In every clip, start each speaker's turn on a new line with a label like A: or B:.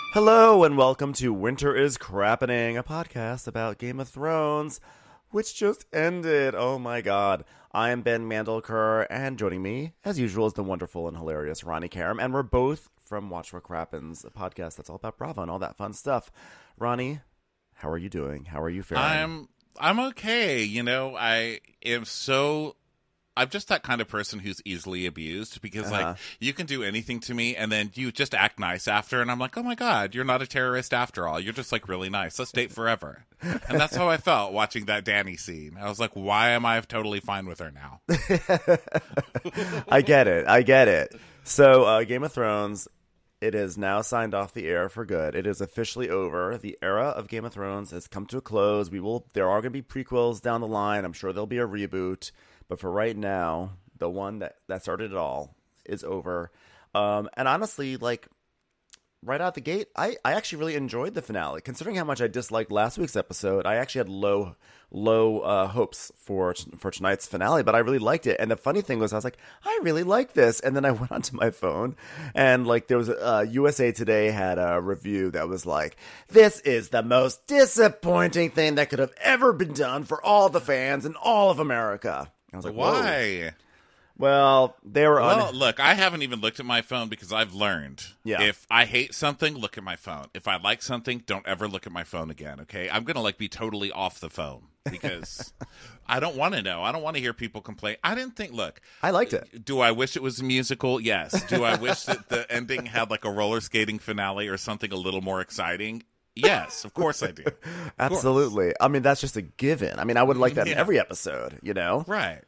A: Hello and welcome to Winter is Crappening, a podcast about Game of Thrones, which just ended. Oh my god. I am Ben Mandelker, and joining me, as usual, is the wonderful and hilarious Ronnie Karam, and we're both from Watch What Crappens, a podcast that's all about Bravo and all that fun stuff. Ronnie, how are you doing? How are you faring?
B: I'm okay. I'm just that kind of person who's easily abused because, you can do anything to me and then you just act nice after. And I'm like, oh, my God, you're not a terrorist after all. You're just, really nice. Let's date forever. And that's how I felt watching that Dany scene. I was like, why am I totally fine with her now?
A: I get it. So, Game of Thrones, it is now signed off the air for good. It is officially over. The era of Game of Thrones has come to a close. There are going to be prequels down the line. I'm sure there'll be a reboot. But for right now, the one that started it all is over. And honestly, right out the gate, I actually really enjoyed the finale. Considering how much I disliked last week's episode, I actually had low hopes for tonight's finale, but I really liked it. And the funny thing was, I was like, I really like this. And then I went onto my phone, and there was USA Today had a review that was like, this is the most disappointing thing that could have ever been done for all the fans in all of America. I was like,
B: why?
A: Whoa. Well, they were
B: look, I haven't even looked at my phone because I've learned.
A: Yeah.
B: If I hate something, look at my phone. If I like something, don't ever look at my phone again, okay? I'm going to be totally off the phone because I don't want to know. I don't want to hear people complain. I didn't think, look.
A: I liked it.
B: Do I wish it was a musical? Yes. Do I wish that the ending had a roller skating finale or something a little more exciting? Yes, of course I do.
A: Absolutely. I mean, that's just a given. I mean, I would like that in every episode,
B: Right.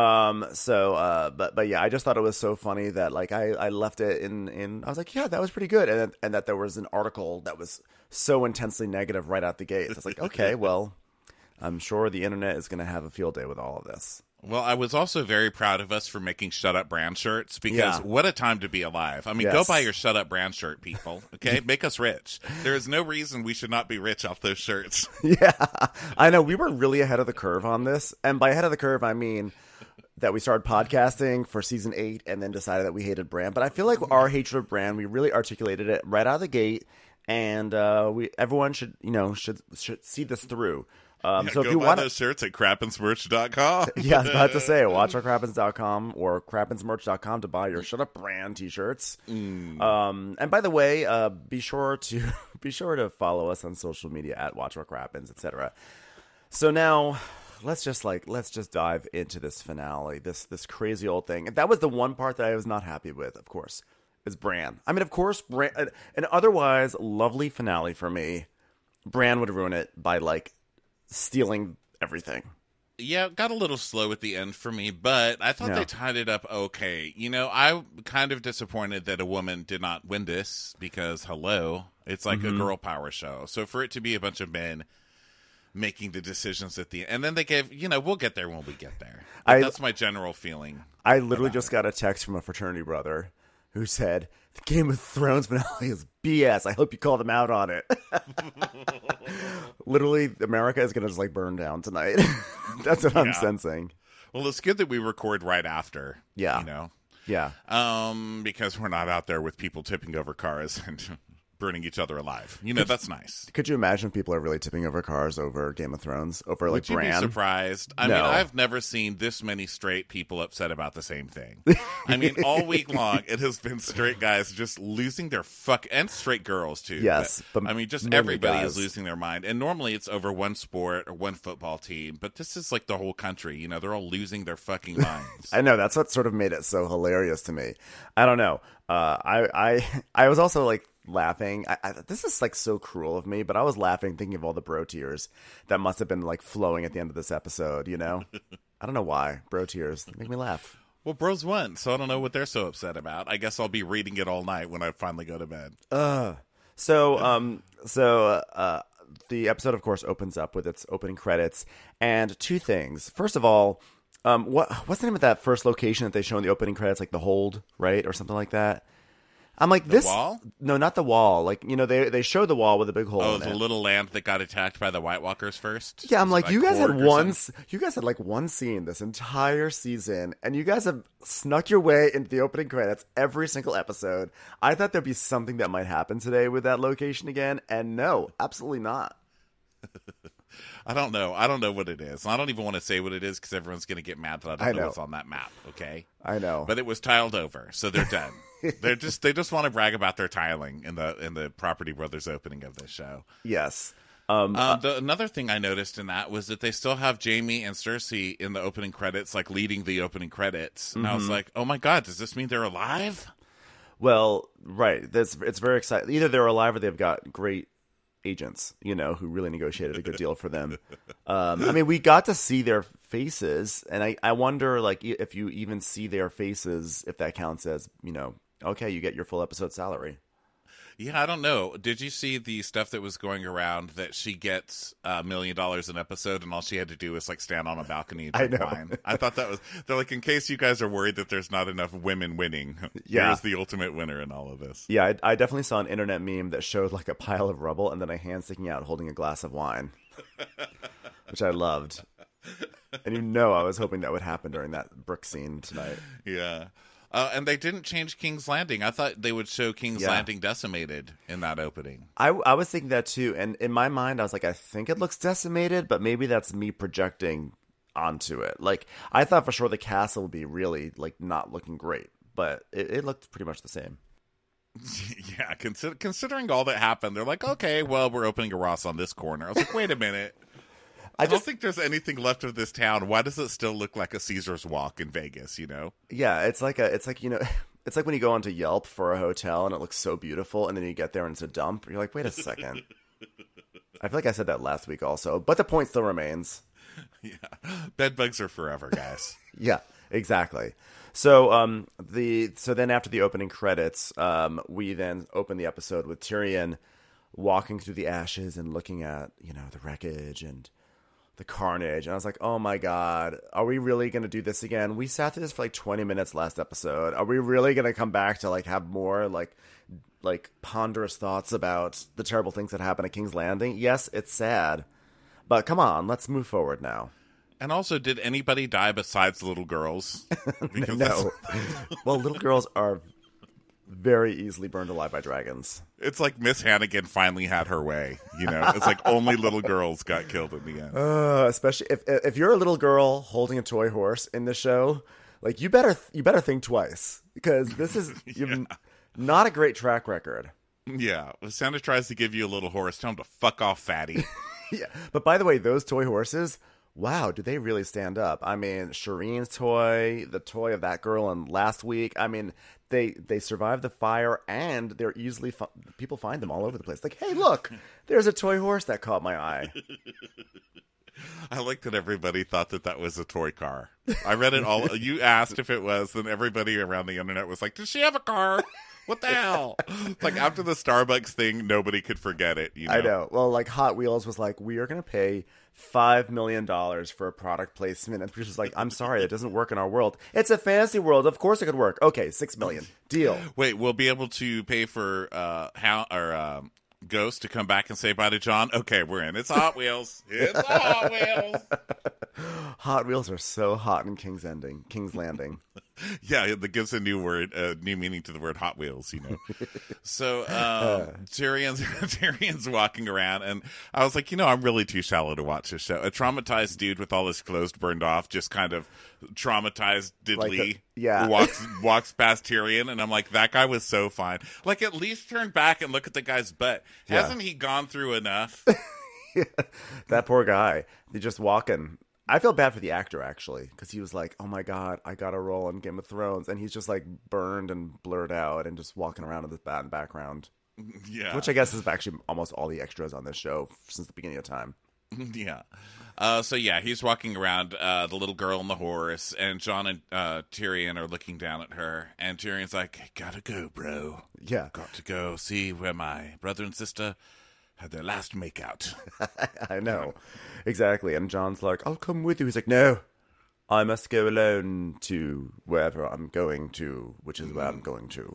A: But yeah, I just thought it was so funny that I left it in I was like, yeah, that was pretty good. And that there was an article that was so intensely negative right out the gate. I was like, okay, well, I'm sure the internet is going to have a field day with all of this.
B: Well, I was also very proud of us for making Shut Up Brand shirts because what a time to be alive. I mean, Go buy your Shut Up Brand shirt, people, okay? Make us rich. There is no reason we should not be rich off those shirts.
A: Yeah, I know. We were really ahead of the curve on this. And by ahead of the curve, I mean that we started podcasting for season 8 and then decided that we hated Brand. But I feel like our hatred of Brand, we really articulated it right out of the gate. And everyone should see this through. So if you want
B: those shirts at crappensmerch.com.
A: Yeah, I was about to say, watchcrappens.com or crappensmerch.com to buy your Shut Up Brand t-shirts. And by the way, be sure to follow us on social media at watchwhatcrappens, etc. So now let's just dive into this finale, this crazy old thing. And that was the one part that I was not happy with, of course, is Bran. I mean, of course, Bran, an otherwise lovely finale for me, Bran would ruin it by stealing everything.
B: Yeah, it got a little slow at the end for me, but I thought they tied it up okay. I'm kind of disappointed that a woman did not win this because, it's like a girl power show. So for it to be a bunch of men making the decisions at the end, and then they gave, we'll get there when we get there. That's my general feeling.
A: I literally just got a text from a fraternity brother who said, the Game of Thrones finale is BS. I hope you call them out on it. Literally, America is going to just burn down tonight. That's what I'm sensing.
B: Well, it's good that we record right after.
A: Yeah. Yeah.
B: Because we're not out there with people tipping over cars and burning each other alive. That's nice.
A: Could you imagine if people are really tipping over cars over Game of Thrones? Over
B: Would you
A: Bran?
B: be surprised? I mean, I've never seen this many straight people upset about the same thing. I mean, all week long, it has been straight guys just losing their and straight girls, too.
A: Yes.
B: But I mean, just everybody is losing their mind. And normally it's over one sport or one football team. But this is the whole country. They're all losing their fucking minds.
A: I know. That's what sort of made it so hilarious to me. I don't know. I was also laughing. This is so cruel of me, but I was laughing thinking of all the bro tears that must have been flowing at the end of this episode, I don't know why. Bro tears make me laugh.
B: Well, bros won, so I don't know what they're so upset about. I guess I'll be reading it all night when I finally go to bed.
A: So the episode, of course, opens up with its opening credits, and two things. First of all, what's the name of that first location that they show in the opening credits? The Hold, right? Or something like that. I'm like,
B: The wall?
A: No, not the wall. Like, they show the wall with a big hole
B: Oh,
A: in
B: the
A: it.
B: little land that got attacked by the White Walkers first?
A: Yeah, I'm like, you guys had
B: Korg
A: one scene this entire season, and you guys have snuck your way into the opening credits every single episode. I thought there'd be something that might happen today with that location again, and no, absolutely not.
B: I don't know. I don't know what it is. I don't even want to say what it is because everyone's going to get mad that I don't know what's on that map. Okay,
A: I know,
B: but it was tiled over, so they're done. they just want to brag about their tiling in the Property Brothers opening of this show.
A: Yes.
B: Another thing I noticed in that was that they still have Jamie and Cersei in the opening credits, like leading the opening credits, and I was like, oh my god, does this mean they're alive?
A: Well, right. It's very exciting. Either they're alive or they've got great agents, who really negotiated a good deal for them. I mean, we got to see their faces, and I wonder, like, if you even see their faces, if that counts as, okay, you get your full episode salary.
B: Yeah, I don't know. Did you see the stuff that was going around that she gets $1 million an episode and all she had to do was like stand on a balcony and drink wine? I thought that was, they're like, in case you guys are worried that there's not enough women winning, here's the ultimate winner in all of this.
A: Yeah, I definitely saw an internet meme that showed like a pile of rubble and then a hand sticking out holding a glass of wine, which I loved. And I was hoping that would happen during that Brooke scene tonight.
B: Yeah. And they didn't change King's Landing. I thought they would show King's Landing decimated in that opening.
A: I was thinking that too. And in my mind, I was like, I think it looks decimated, but maybe that's me projecting onto it. Like, I thought for sure the castle would be really, like, not looking great. But it looked pretty much the same.
B: Yeah, considering all that happened, they're like, okay, well, we're opening a Ross on this corner. I was like, wait a minute. I don't think there's anything left of this town. Why does it still look like a Caesar's Walk in Vegas,
A: Yeah, it's like it's like when you go onto Yelp for a hotel and it looks so beautiful and then you get there and it's a dump. You're like, wait a second. I feel like I said that last week also, but the point still remains.
B: Yeah. Bed bugs are forever, guys.
A: Yeah, exactly. So then after the opening credits, we then open the episode with Tyrion walking through the ashes and looking at, the wreckage and the carnage, and I was like, oh my god, are we really going to do this again? We sat through this for like 20 minutes last episode. Are we really going to come back to like have more like ponderous thoughts about the terrible things that happened at King's Landing? Yes, it's sad, but come on, let's move forward now.
B: And also, did anybody die besides little girls?
A: No. Well, little girls are very easily burned alive by dragons.
B: It's like Miss Hannigan finally had her way, It's like only little girls got killed in the end.
A: Especially if you're a little girl holding a toy horse in the show, like you better think twice, because this is not a great track record.
B: Yeah, if Santa tries to give you a little horse, tell him to fuck off, fatty.
A: Yeah, but by the way, those toy horses, wow, do they really stand up? I mean, Shireen's toy, the toy of that girl in last week. I mean, they survive the fire, and they're easily people find them all over the place. Like, hey, look, there's a toy horse that caught my eye.
B: I like that everybody thought that was a toy car. I read it all. You asked if it was, then everybody around the internet was like, does she have a car? What the hell? Like, after the Starbucks thing, nobody could forget it.
A: I know. Well, like Hot Wheels was like, we are going to pay $5 million for a product placement. And Producer's like, I'm sorry, it doesn't work in our world. It's a fantasy world. Of course it could work. Okay, $6 million. Deal.
B: Wait, we'll be able to pay for Ghost to come back and say bye to John? Okay, we're in. It's Hot Wheels. It's Hot Wheels.
A: Hot Wheels are so hot in King's Landing.
B: Yeah, that gives a new word, new meaning to the word Hot Wheels, So Tyrion's walking around, and I was like, I'm really too shallow to watch this show. A traumatized dude with all his clothes burned off, just kind of traumatized diddly, walks past Tyrion, and I'm like, that guy was so fine. Like, at least turn back and look at the guy's butt. Yeah. Hasn't he gone through enough?
A: That poor guy. They're just walking. I feel bad for the actor, actually, because he was like, oh my god, I got a role in Game of Thrones, and he's just like burned and blurred out and just walking around in this bad background.
B: Yeah.
A: Which I guess is actually almost all the extras on this show since the beginning of time.
B: Yeah. He's walking around, the little girl on the horse, and Jon and Tyrion are looking down at her, and Tyrion's like, gotta go, bro.
A: Yeah.
B: Got to go see where my brother and sister had their last makeout.
A: I know. Exactly. And Jon's like, I'll come with you. He's like, no, I must go alone to wherever I'm going to, which is where I'm going to.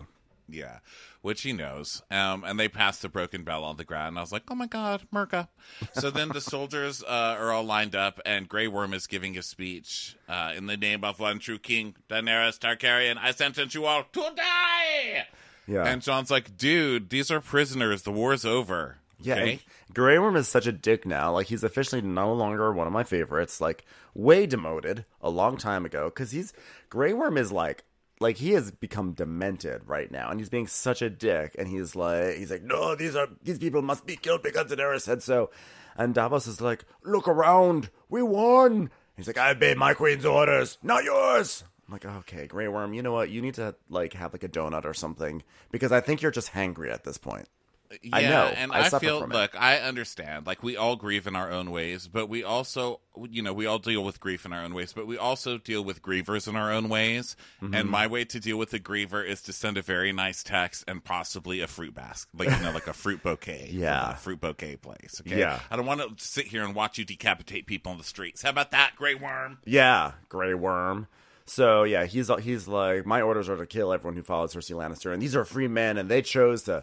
B: Yeah, which he knows. And they pass the broken bell on the ground. And I was like, oh my God, Murka. So then the soldiers are all lined up, and Grey Worm is giving a speech. In the name of one true king, Daenerys Targaryen, I sentence you all to die!
A: Yeah.
B: And Jon's like, dude, these are prisoners. The war's over.
A: Yeah,
B: Okay?
A: Grey Worm is such a dick now. Like, he's officially no longer one of my favorites. Like, way demoted a long time ago. Because Grey Worm is like he has become demented right now, and he's being such a dick. And he's like, no, these people must be killed because Daenerys said so. And Davos is like, look around, we won. He's like, I obey my queen's orders, not yours. I'm like, okay, Grey Worm, you know what? You need to like have like a donut or something, because I think you're just hangry at this point.
B: Yeah,
A: I know.
B: And
A: I
B: I feel,
A: from it.
B: look, I understand. Like, we all grieve in our own ways, but we also, we all deal with grief in our own ways, but we also deal with grievers in our own ways. Mm-hmm. And my way to deal with a griever is to send a very nice text and possibly a fruit basket, like a fruit bouquet.
A: Yeah.
B: From a fruit bouquet place. Okay.
A: Yeah.
B: I don't want to sit here and watch you decapitate people on the streets. How about that, Grey Worm?
A: Yeah, Grey Worm. So yeah, he's like, my orders are to kill everyone who follows Cersei Lannister, and these are free men, and they chose to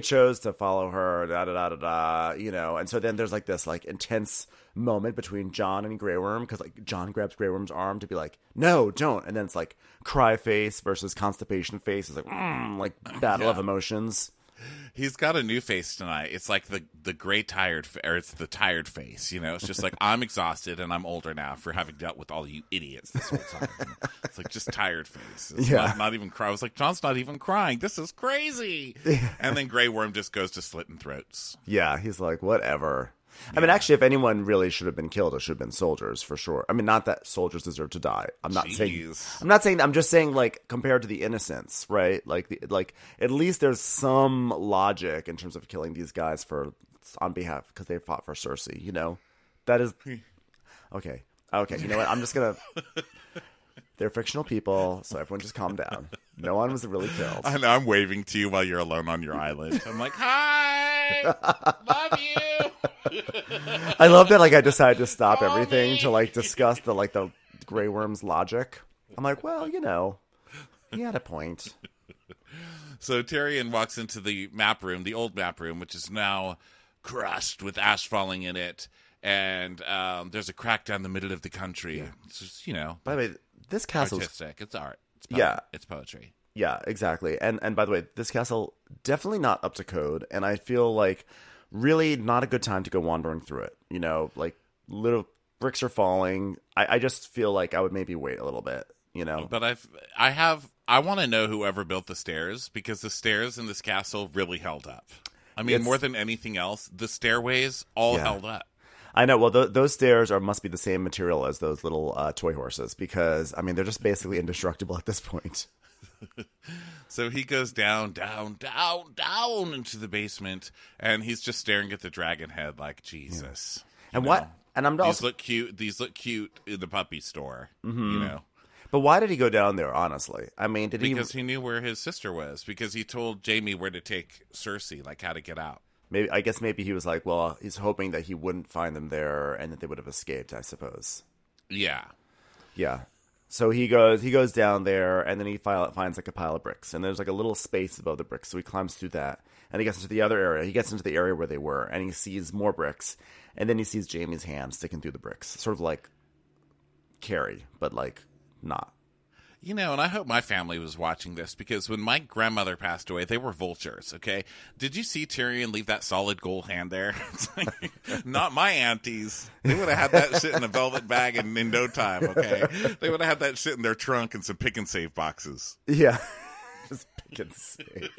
A: follow her, da da da da da, And so then there's like this like intense moment between Jon and Grey Worm, because like Jon grabs Grey Worm's arm to be like, no, don't, and then it's like cry face versus constipation face. It's like battle of emotions.
B: He's got a new face tonight. It's like the gray tired, or it's the tired face. It's just like, I'm exhausted and I'm older now for having dealt with all you idiots this whole time. It's like just tired face. It's not even cry. I was like, Jon's not even crying. This is crazy. And then Grey Worm just goes to slitting throats.
A: Yeah, he's like, whatever. I mean, actually, if anyone really should have been killed, it should have been soldiers for sure. I mean, not that soldiers deserve to die. I'm not saying. I'm just saying, like, compared to the innocents, right? Like at least there's some logic in terms of killing these guys on behalf, because they fought for Cersei. That is okay. Okay, you know what? I'm just gonna. They're fictional people, so everyone just calm down. No one was really killed.
B: I know. I'm waving to you while you're alone on your island. I'm like, hi, love you.
A: I love that, like, I decided to stop everything to, like, discuss the Grey Worm's logic. I'm like, well, he had a point.
B: So Tyrion walks into the map room, the old map room, which is now crushed with ash falling in it, and there's a crack down the middle of the country. Yeah. It's just,
A: By the way, this castle
B: artistic. It's art. It's It's poetry.
A: Yeah, exactly. And by the way, this castle definitely not up to code, and I feel like really not a good time to go wandering through it. Like little bricks are falling. I just feel like I would maybe wait a little bit.
B: But I want to know whoever built the stairs, because the stairs in this castle really held up. I mean, more than anything else, the stairways all held up.
A: I know. Well, those stairs must be the same material as those little toy horses, because I mean they're just basically indestructible at this point.
B: So he goes down into the basement, and he's just staring at the dragon head like, Jesus.
A: Yeah. And
B: these look cute. These look cute in the puppy store.
A: Mm-hmm. But why did he go down there? Honestly, I mean,
B: because he knew where his sister was. Because he told Jaime where to take Cersei, like how to get out.
A: Maybe he was like, well, he's hoping that he wouldn't find them there and that they would have escaped, I suppose.
B: Yeah.
A: Yeah. So he goes down there, and then he finds like a pile of bricks, and there's like a little space above the bricks, so he climbs through that, and he gets into the other area. He gets into the area where they were, and he sees more bricks, and then he sees Jaime's hand sticking through the bricks, sort of like Carrie, but like not.
B: And I hope my family was watching this, because when my grandmother passed away, they were vultures, okay? Did you see Tyrion leave that solid gold hand there? Not my aunties. They would have had that shit in a velvet bag in no time, okay? They would have had that shit in their trunk and some pick and save boxes.
A: Yeah. Just pick and save.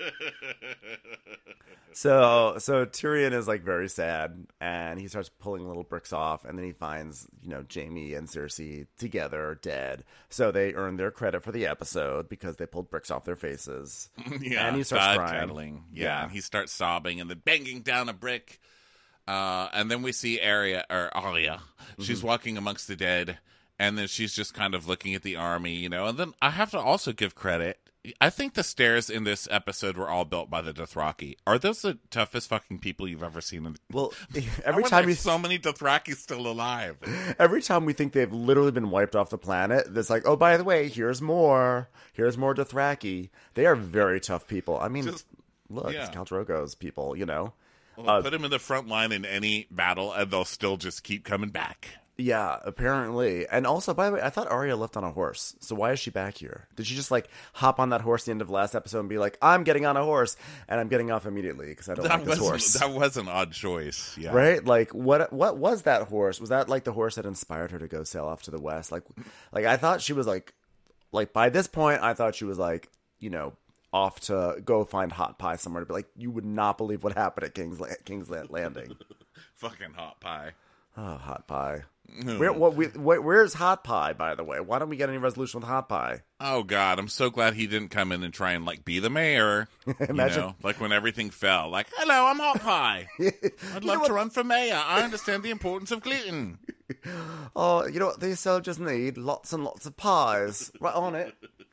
A: So Tyrion is like very sad, and he starts pulling little bricks off, and then he finds Jaime and Cersei together dead. So they earn their credit for the episode because they pulled bricks off their faces.
B: Yeah,
A: and he starts crying.
B: Yeah, and he starts sobbing and then banging down a brick. And then we see Arya. Mm-hmm. She's walking amongst the dead, and then she's just kind of looking at the army, And then I have to also give credit I think the stairs in this episode were all built by the Dothraki. Are those the toughest fucking people you've ever seen?
A: Well, every time
B: there's so many Dothraki still alive.
A: Every time we think they've literally been wiped off the planet, it's like, oh, by the way, here's more Dothraki. They are very tough people. I mean, look, it's Khal Drogo's people, you know.
B: Well, put them in the front line in any battle, and they'll still just keep coming back.
A: Yeah, apparently. And also, by the way, I thought Arya left on a horse. So why is she back here? Did she just, like, hop on that horse at the end of last episode and be like, I'm getting on a horse, and I'm getting off immediately because I don't like this horse?
B: That was an odd choice, yeah.
A: Right? Like, what was that horse? Was that, like, the horse that inspired her to go sail off to the west? Like I thought she was, like, by this point, I thought she was, like, you know, off to go find Hot Pie somewhere to be like, you would not believe what happened at King's Landing.
B: Fucking Hot Pie.
A: Oh, Hot Pie. Where's Hot Pie, by the way? Why don't we get any resolution with Hot Pie?
B: Oh, God, I'm so glad he didn't come in and try and, like, be the mayor.
A: Imagine.
B: You know, like, when everything fell. Like, hello, I'm Hot Pie. I'd love to run for mayor. I understand the importance of gluten.
A: Oh, you know what they so just need? Lots and lots of pies. Right on it.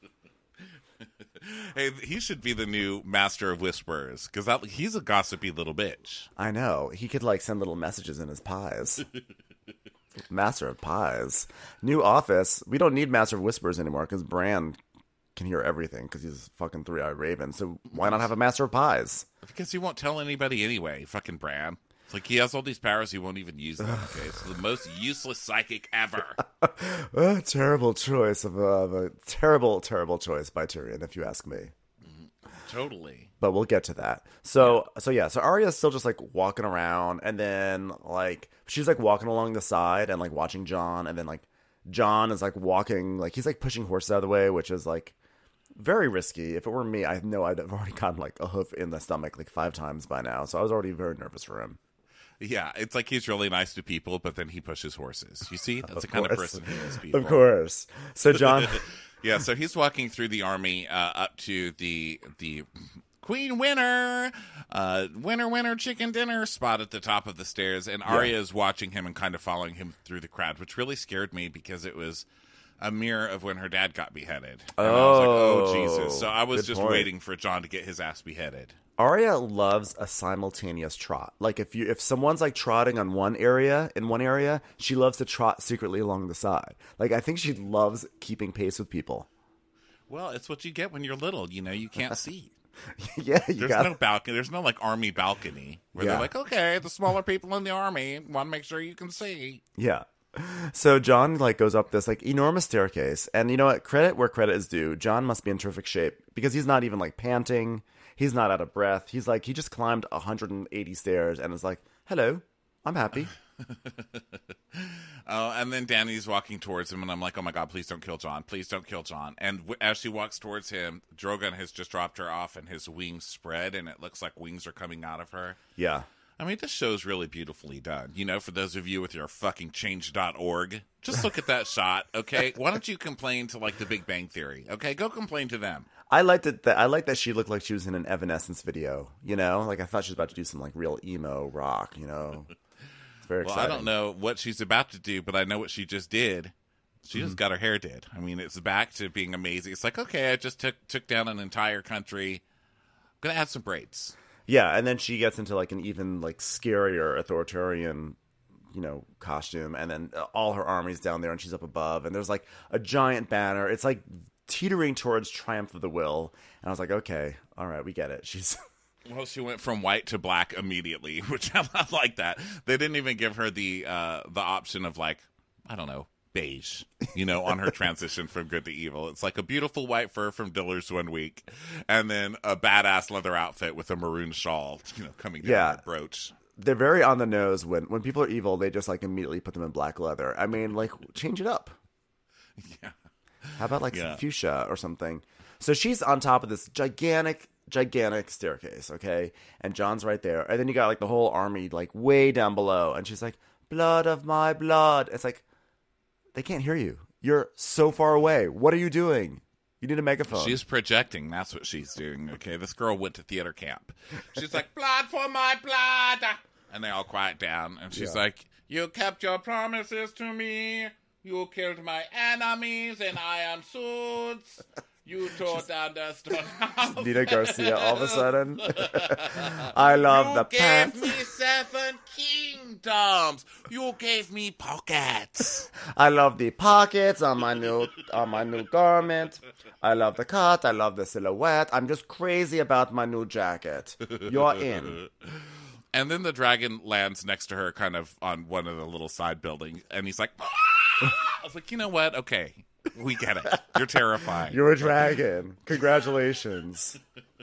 B: Hey, he should be the new master of whispers, because he's a gossipy little bitch.
A: I know. He could, like, send little messages in his pies. Master of Pies. New office. We don't need Master of Whispers anymore because Bran can hear everything because he's a fucking three-eyed raven. So why not have a Master of Pies?
B: Because he won't tell anybody anyway, fucking Bran. It's like he has all these powers, he won't even use them. Okay, it's the most useless psychic ever.
A: A terrible choice of a terrible, terrible choice by Tyrion, if you ask me.
B: Totally.
A: But we'll get to that. So Arya's still just, like, walking around, and then, like, she's, like, walking along the side and, like, watching Jon, and then, like, Jon is, like, walking, like, he's, like, pushing horses out of the way, which is, like, very risky. If it were me, I know I'd have already gotten, like, a hoof in the stomach, like, 5 times by now, so I was already very nervous for him.
B: Yeah, it's like he's really nice to people, but then he pushes horses. You see? That's the kind of person he is, people.
A: Of course. So Jon...
B: Yeah, so he's walking through the army up to the Queen Winner, winner, chicken dinner spot at the top of the stairs, and Arya is watching him and kind of following him through the crowd, which really scared me because it was a mirror of when her dad got beheaded. And I was like, oh, Jesus. So I was just waiting for Jon to get his ass beheaded.
A: Arya loves a simultaneous trot. Like if someone's like trotting on one area, she loves to trot secretly along the side. Like I think she loves keeping pace with people.
B: Well, it's what you get when you're little. You know, you can't see.
A: Yeah,
B: there's no balcony. There's no like army balcony where they're like, okay, the smaller people in the army want to make sure you can see.
A: Yeah. So Jon like goes up this like enormous staircase, and you know what? Credit where credit is due. Jon must be in terrific shape because he's not even like panting. He's not out of breath. He's like, he just climbed 180 stairs and is like, hello, I'm happy.
B: Oh, and then Dany's walking towards him, and I'm like, oh my God, please don't kill Jon. Please don't kill Jon. And as she walks towards him, Drogon has just dropped her off, and his wings spread, and it looks like wings are coming out of her.
A: Yeah.
B: I mean, this show's really beautifully done. You know, for those of you with your fucking change.org, just look at that shot, okay? Why don't you complain to, like, the Big Bang Theory, okay? Go complain to them.
A: I liked that she looked like she was in an Evanescence video, you know? Like, I thought she was about to do some, like, real emo rock, you know? It's very exciting.
B: Well, I don't know what she's about to do, but I know what she just did. She just got her hair did. I mean, it's back to being amazing. It's like, okay, I just took down an entire country. I'm going to add some braids.
A: Yeah, and then she gets into, like, an even, like, scarier authoritarian, you know, costume. And then all her army's down there, and she's up above. And there's, like, a giant banner. It's, like, teetering towards Triumph of the Will. And I was like, okay, all right, we get it.
B: Well, she went from white to black immediately, which I like that. They didn't even give her the option of, like, I don't know, beige, you know, on her transition from good to evil. It's like a beautiful white fur from Diller's one week, and then a badass leather outfit with a maroon shawl, you know, coming down her brooch.
A: They're very on the nose. When people are evil, they just, like, immediately put them in black leather. I mean, like, change it up.
B: Yeah.
A: How about, like, some fuchsia or something? So she's on top of this gigantic staircase, okay? And Jon's right there. And then you got, like, the whole army, like, way down below. And she's like, blood of my blood. It's like, they can't hear you. You're so far away. What are you doing? You need a megaphone.
B: She's projecting. That's what she's doing, okay? This girl went to theater camp. She's like, blood for my blood. And they all quiet down. And she's like, you kept your promises to me. You killed my enemies in iron suits. You don't understand.
A: Nina Garcia all of a sudden. I love the pants.
B: You gave me 7 kingdoms. You gave me pockets.
A: I love the pockets on my new garment. I love the cut. I love the silhouette. I'm just crazy about my new jacket. You're in.
B: And then the dragon lands next to her, kind of on one of the little side buildings, and he's like, ah! I was like, you know what? Okay. We get it. You're terrifying.
A: You're a dragon. Congratulations.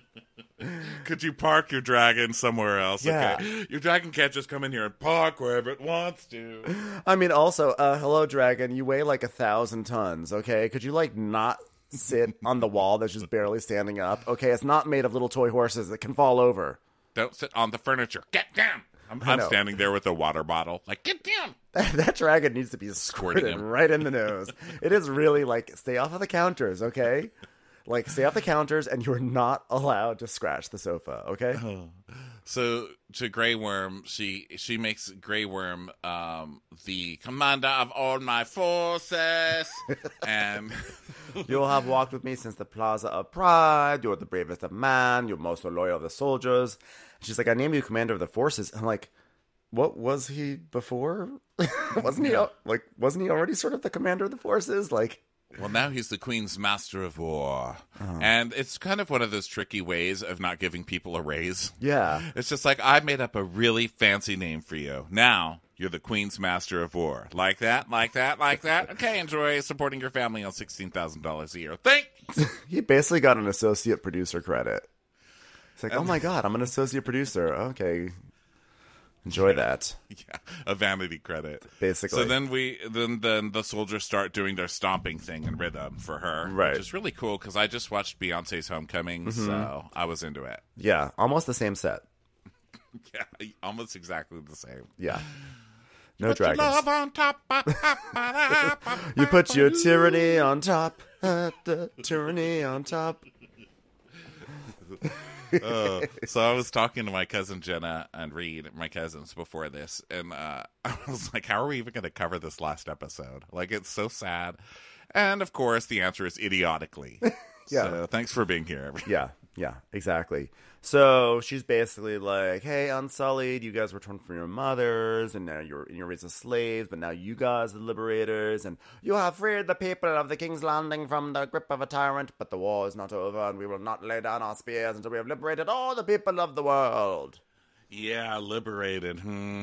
B: Could you park your dragon somewhere else?
A: Yeah.
B: Okay. Your dragon can't just come in here and park wherever it wants to.
A: I mean, also, hello, dragon. You weigh like 1,000 tons, okay? Could you, like, not sit on the wall that's just barely standing up? Okay, it's not made of little toy horses that can fall over.
B: Don't sit on the furniture. Get down. I'm standing there with a water bottle. Like, get down.
A: That dragon needs to be squirted right in the nose. It is really like, stay off of the counters, okay? Like, stay off the counters, and you're not allowed to scratch the sofa, okay?
B: So, to Grey Worm, she makes Grey Worm the commander of all my forces. And
A: you have walked with me since the Plaza of Pride. You're the bravest of man. You're most loyal of the soldiers. She's like, I named you commander of the forces. I'm like, what was he before? Wasn't he already sort of the commander of the forces? Like,
B: well, now he's the Queen's Master of War. Oh. And it's kind of one of those tricky ways of not giving people a raise.
A: Yeah.
B: It's just like, I made up a really fancy name for you. Now you're the Queen's Master of War. Like that, like that, like that. Okay, enjoy supporting your family on $16,000 a year. Thanks.
A: He basically got an associate producer credit. It's like, oh my God, I'm an associate producer. Okay. Enjoy that.
B: Yeah, a vanity credit.
A: Basically.
B: So then then the soldiers start doing their stomping thing in rhythm for her.
A: Right.
B: Which is really cool because I just watched Beyonce's Homecoming, so I was into it.
A: Yeah, almost the same set.
B: Yeah, almost exactly the same.
A: Yeah. No
B: put
A: dragons.
B: Your love on top.
A: You put your tyranny on top. Tyranny on top.
B: So I was talking to my cousin Jenna and Reed, my cousins, before this, and I was like, how are we even going to cover this last episode? Like, it's so sad. And, of course, the answer is idiotically.
A: Yeah.
B: So thanks for being here.
A: Yeah, exactly. So she's basically like, hey, Unsullied, you guys were torn from your mothers, and now you're raised as slaves, but now you guys are the liberators, and you have freed the people of the King's Landing from the grip of a tyrant, but the war is not over, and we will not lay down our spears until we have liberated all the people of the world.
B: Yeah, liberated.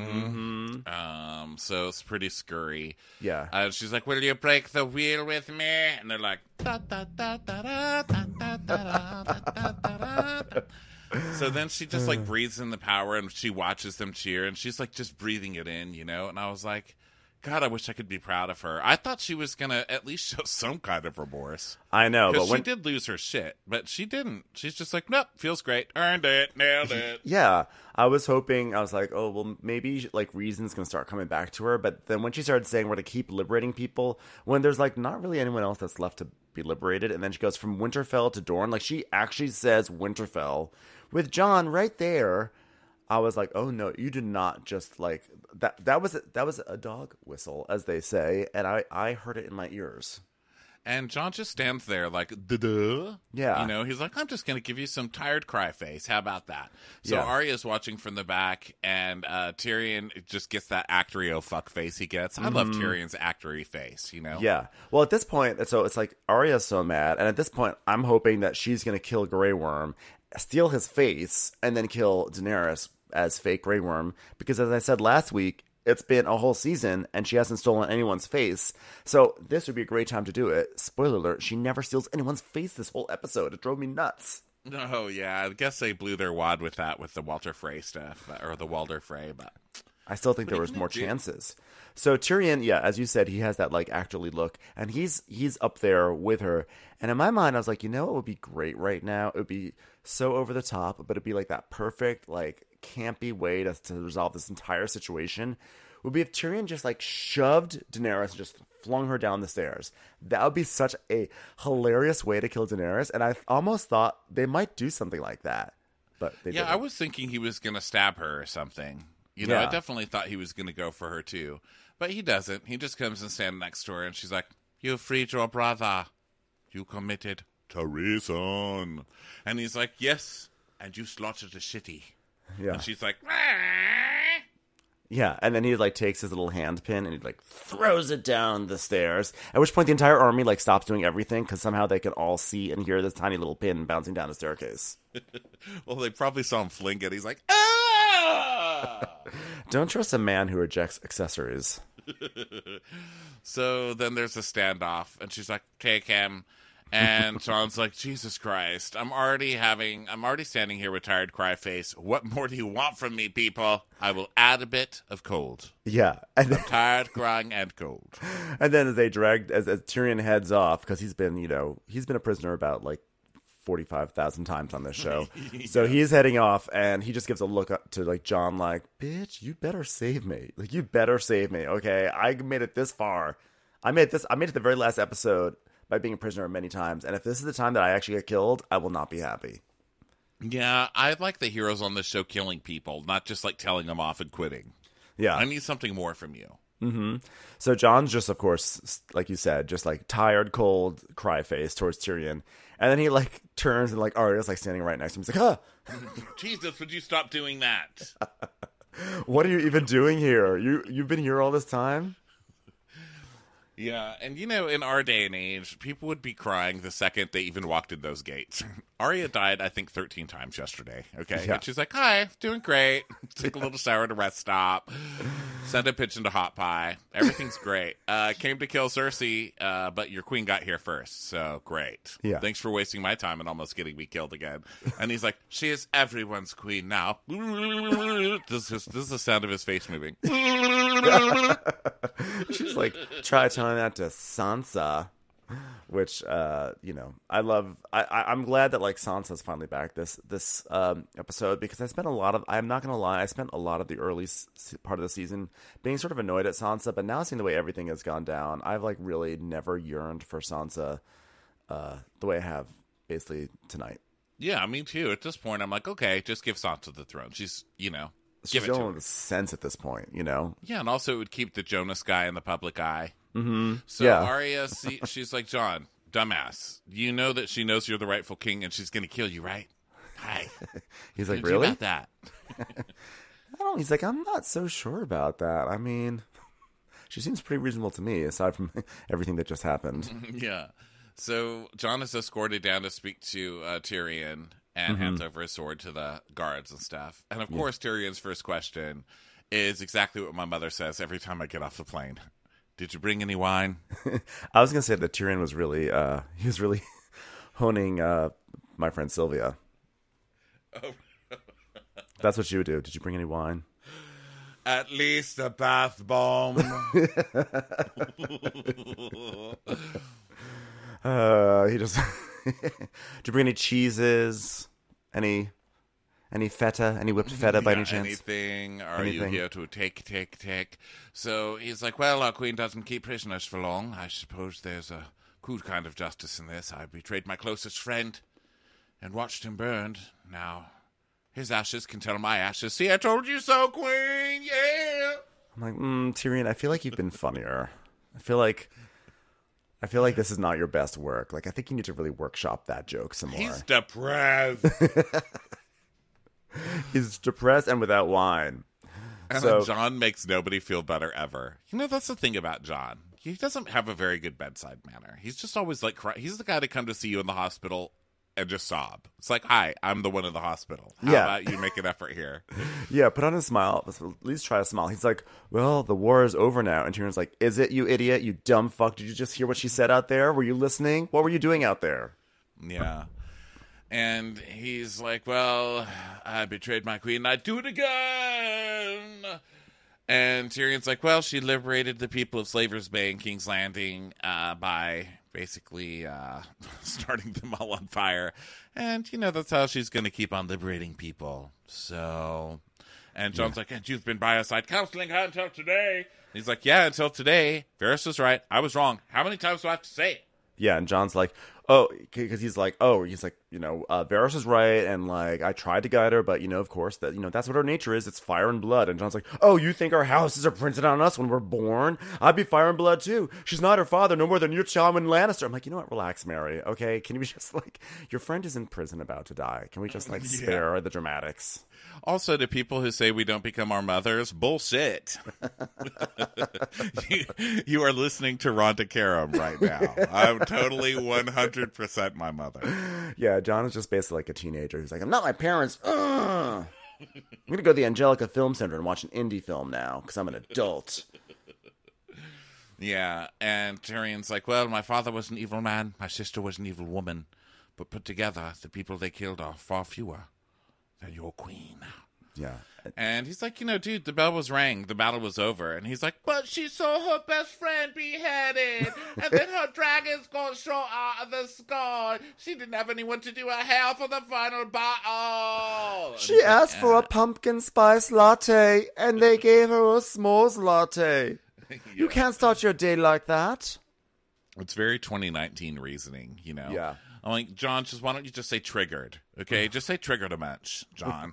B: So it's pretty scurry.
A: Yeah.
B: She's like, will you break the wheel with me? And they're like, da, da, da, da, da, da, da, da, da, da, da. So then she just like breathes in the power and she watches them cheer and she's like just breathing it in, you know? And I was like, God, I wish I could be proud of her. I thought she was going to at least show some kind of remorse.
A: I know, but
B: she did lose her shit, but she didn't. She's just like, nope, feels great. Earned it. Nailed it.
A: Yeah. I was like, oh, well, maybe like reason's going to start coming back to her. But then when she started saying we're to keep liberating people, when there's like not really anyone else that's left to be liberated. And then she goes from Winterfell to Dorne. Like she actually says Winterfell with Jon right there. I was like, oh no, you did not just like that. That was a dog whistle, as they say. And I heard it in my ears.
B: And Jon just stands there like, duh.
A: Yeah.
B: You know, he's like, I'm just going to give you some tired cry face. How about that? So
A: Yeah.
B: Arya's watching from the back, and Tyrion just gets that actorio fuck face he gets. I love Tyrion's actory face, you know?
A: Yeah. Well, at this point, so it's like Arya's so mad. And at this point, I'm hoping that she's going to kill Grey Worm, steal his face, and then kill Daenerys as fake Grey Worm. Because as I said last week, it's been a whole season and she hasn't stolen anyone's face. So this would be a great time to do it. Spoiler alert, she never steals anyone's face this whole episode. It drove me nuts.
B: Oh, yeah. I guess they blew their wad with that with the Walter Frey stuff, or the Walder Frey, but
A: I still think there was more chances. So Tyrion, yeah, as you said, he has that like actorly look, and he's up there with her. And in my mind, I was like, you know what would be great right now? It would be so over the top, but it'd be like that perfect, like campy way to resolve this entire situation. Would be if Tyrion just like shoved Daenerys and just flung her down the stairs. That would be such a hilarious way to kill Daenerys, and I almost thought they might do something like that, but they didn't.
B: I was thinking he was going to stab her or something. You know,
A: Yeah.
B: I definitely thought he was going to go for her too, but he doesn't. He just comes and stands next to her, and she's like, "You freed your brother. You committed Teresa. And he's like, yes, and you slaughtered a shitty.
A: Yeah.
B: And she's like,
A: yeah, and then he like takes his little hand pin and he like throws it down the stairs. At which point the entire army like stops doing everything because somehow they can all see and hear this tiny little pin bouncing down the staircase.
B: Well, they probably saw him fling it. He's like, ah!
A: Don't trust a man who rejects accessories.
B: So then there's a standoff, and she's like, take him. And John's like, Jesus Christ, I'm already standing here with tired cry face. What more do you want from me, people? I will add a bit of cold.
A: Yeah. And
B: I'm tired, crying, and cold.
A: And then as Tyrion heads off, because he's been a prisoner about like 45,000 times on this show. Yeah. So he's heading off, and he just gives a look up to like Jon like, bitch, you better save me. Like, you better save me, okay? I made it this far. I made it the very last episode by being a prisoner many times, and if this is the time that I actually get killed, I will not be happy.
B: Yeah, I like the heroes on this show killing people, not just like telling them off and quitting.
A: Yeah.
B: I need something more from you.
A: Mm-hmm. So Jon's just, of course, like you said, just like tired, cold, cry face towards Tyrion. And then he like turns and like Arya's like standing right next to him. He's like, huh.
B: Jesus, would you stop doing that?
A: What are you even doing here? You've been here all this time?
B: Yeah, and in our day and age, people would be crying the second they even walked in those gates. Arya died, I think, 13 times yesterday, okay? Yeah. And she's like, hi, doing great. Took a little shower at a rest stop. Sent a pigeon to Hot Pie. Everything's great. Came to kill Cersei, but your queen got here first, so great.
A: Yeah.
B: Thanks for wasting my time and almost getting me killed again. And he's like, she is everyone's queen now. This is the sound of his face moving.
A: She's like, try telling that to Sansa, which I love. I'm glad that like Sansa's finally back this episode, because I'm not gonna lie, I spent a lot of the early part of the season being sort of annoyed at Sansa, but now seeing the way everything has gone down, I've like really never yearned for Sansa the way I have basically tonight.
B: Yeah, me too. At this point, I'm like, okay, just give Sansa the throne. She's
A: She's the only sense at this point,
B: Yeah, and also it would keep the Jonas guy in the public eye.
A: Mm-hmm.
B: So yeah. Arya, she's like, Jon, dumbass, you know that she knows you're the rightful king and she's going to kill you, right? Hi.
A: He's like, really?
B: About that?
A: He's like, I'm not so sure about that. I mean, she seems pretty reasonable to me, aside from everything that just happened.
B: Yeah. So Jon is escorted down to speak to Tyrion, and hands over his sword to the guards and stuff. And, of course, Tyrion's first question is exactly what my mother says every time I get off the plane. Did you bring any wine?
A: I was going to say that Tyrion was really, he was really honing my friend Sylvia. Oh. That's what she would do. Did you bring any wine?
B: At least a bath bomb.
A: He just... Did you bring any cheeses? Any feta? Any whipped feta by any chance?
B: Anything? Are you here to take? So he's like, well, our queen doesn't keep prisoners for long. I suppose there's a good kind of justice in this. I betrayed my closest friend and watched him burned. Now, his ashes can tell my ashes. See, I told you so, queen! Yeah!
A: I'm like, Tyrion, I feel like you've been funnier. I feel like this is not your best work. Like, I think you need to really workshop that joke some more.
B: He's depressed.
A: He's depressed and without wine.
B: And so Jon makes nobody feel better ever. That's the thing about Jon. He doesn't have a very good bedside manner. He's just always like, he's the guy to come to see you in the hospital and just sob. It's like, hi, I'm the one in the hospital. How about you make an effort here?
A: Yeah, put on a smile. At least try to smile. He's like, well, the war is over now. And Tyrion's like, is it, you idiot? You dumb fuck. Did you just hear what she said out there? Were you listening? What were you doing out there?
B: Yeah. And he's like, well, I betrayed my queen. I'd do it again. And Tyrion's like, well, she liberated the people of Slaver's Bay and King's Landing by basically starting them all on fire. And, that's how she's going to keep on liberating people. So, and Jon's like, and you've been by her side counseling her until today. And he's like, yeah, until today. Varys was right. I was wrong. How many times do I have to say it?
A: Yeah, and Jon's like, because he's like, Varys is right, and like I tried to guide her, but of course that's what our nature is. It's fire and blood. And John's like, oh, you think our houses are printed on us when we're born? I'd be fire and blood too. She's not her father, no more than you're Tywin Lannister. I'm like, you know what? Relax, Mary. Okay, can we just like, your friend is in prison about to die. Can we just like spare the dramatics?
B: Also, to people who say we don't become our mothers, bullshit. you are listening to Rhonda Karam right now. I'm totally 100% my mother.
A: Yeah, John is just basically like a teenager who's like, I'm not my parents. I'm going to go to the Angelica Film Center and watch an indie film now because I'm an adult.
B: Yeah, and Tyrion's like, well, my father was an evil man. My sister was an evil woman. But put together, the people they killed are far fewer than your queen.
A: Yeah.
B: And he's like, dude, the bell was rang. The battle was over. And he's like, but she saw her best friend beheaded. And then her dragons got shot out of the sky. She didn't have anyone to do her hair for the final battle.
A: She asked for a pumpkin spice latte, and they gave her a s'mores latte. Yeah. You can't start your day like that.
B: It's very 2019 reasoning,
A: Yeah.
B: I'm like, John, why don't you just say triggered? Okay, just say triggered a bunch, John.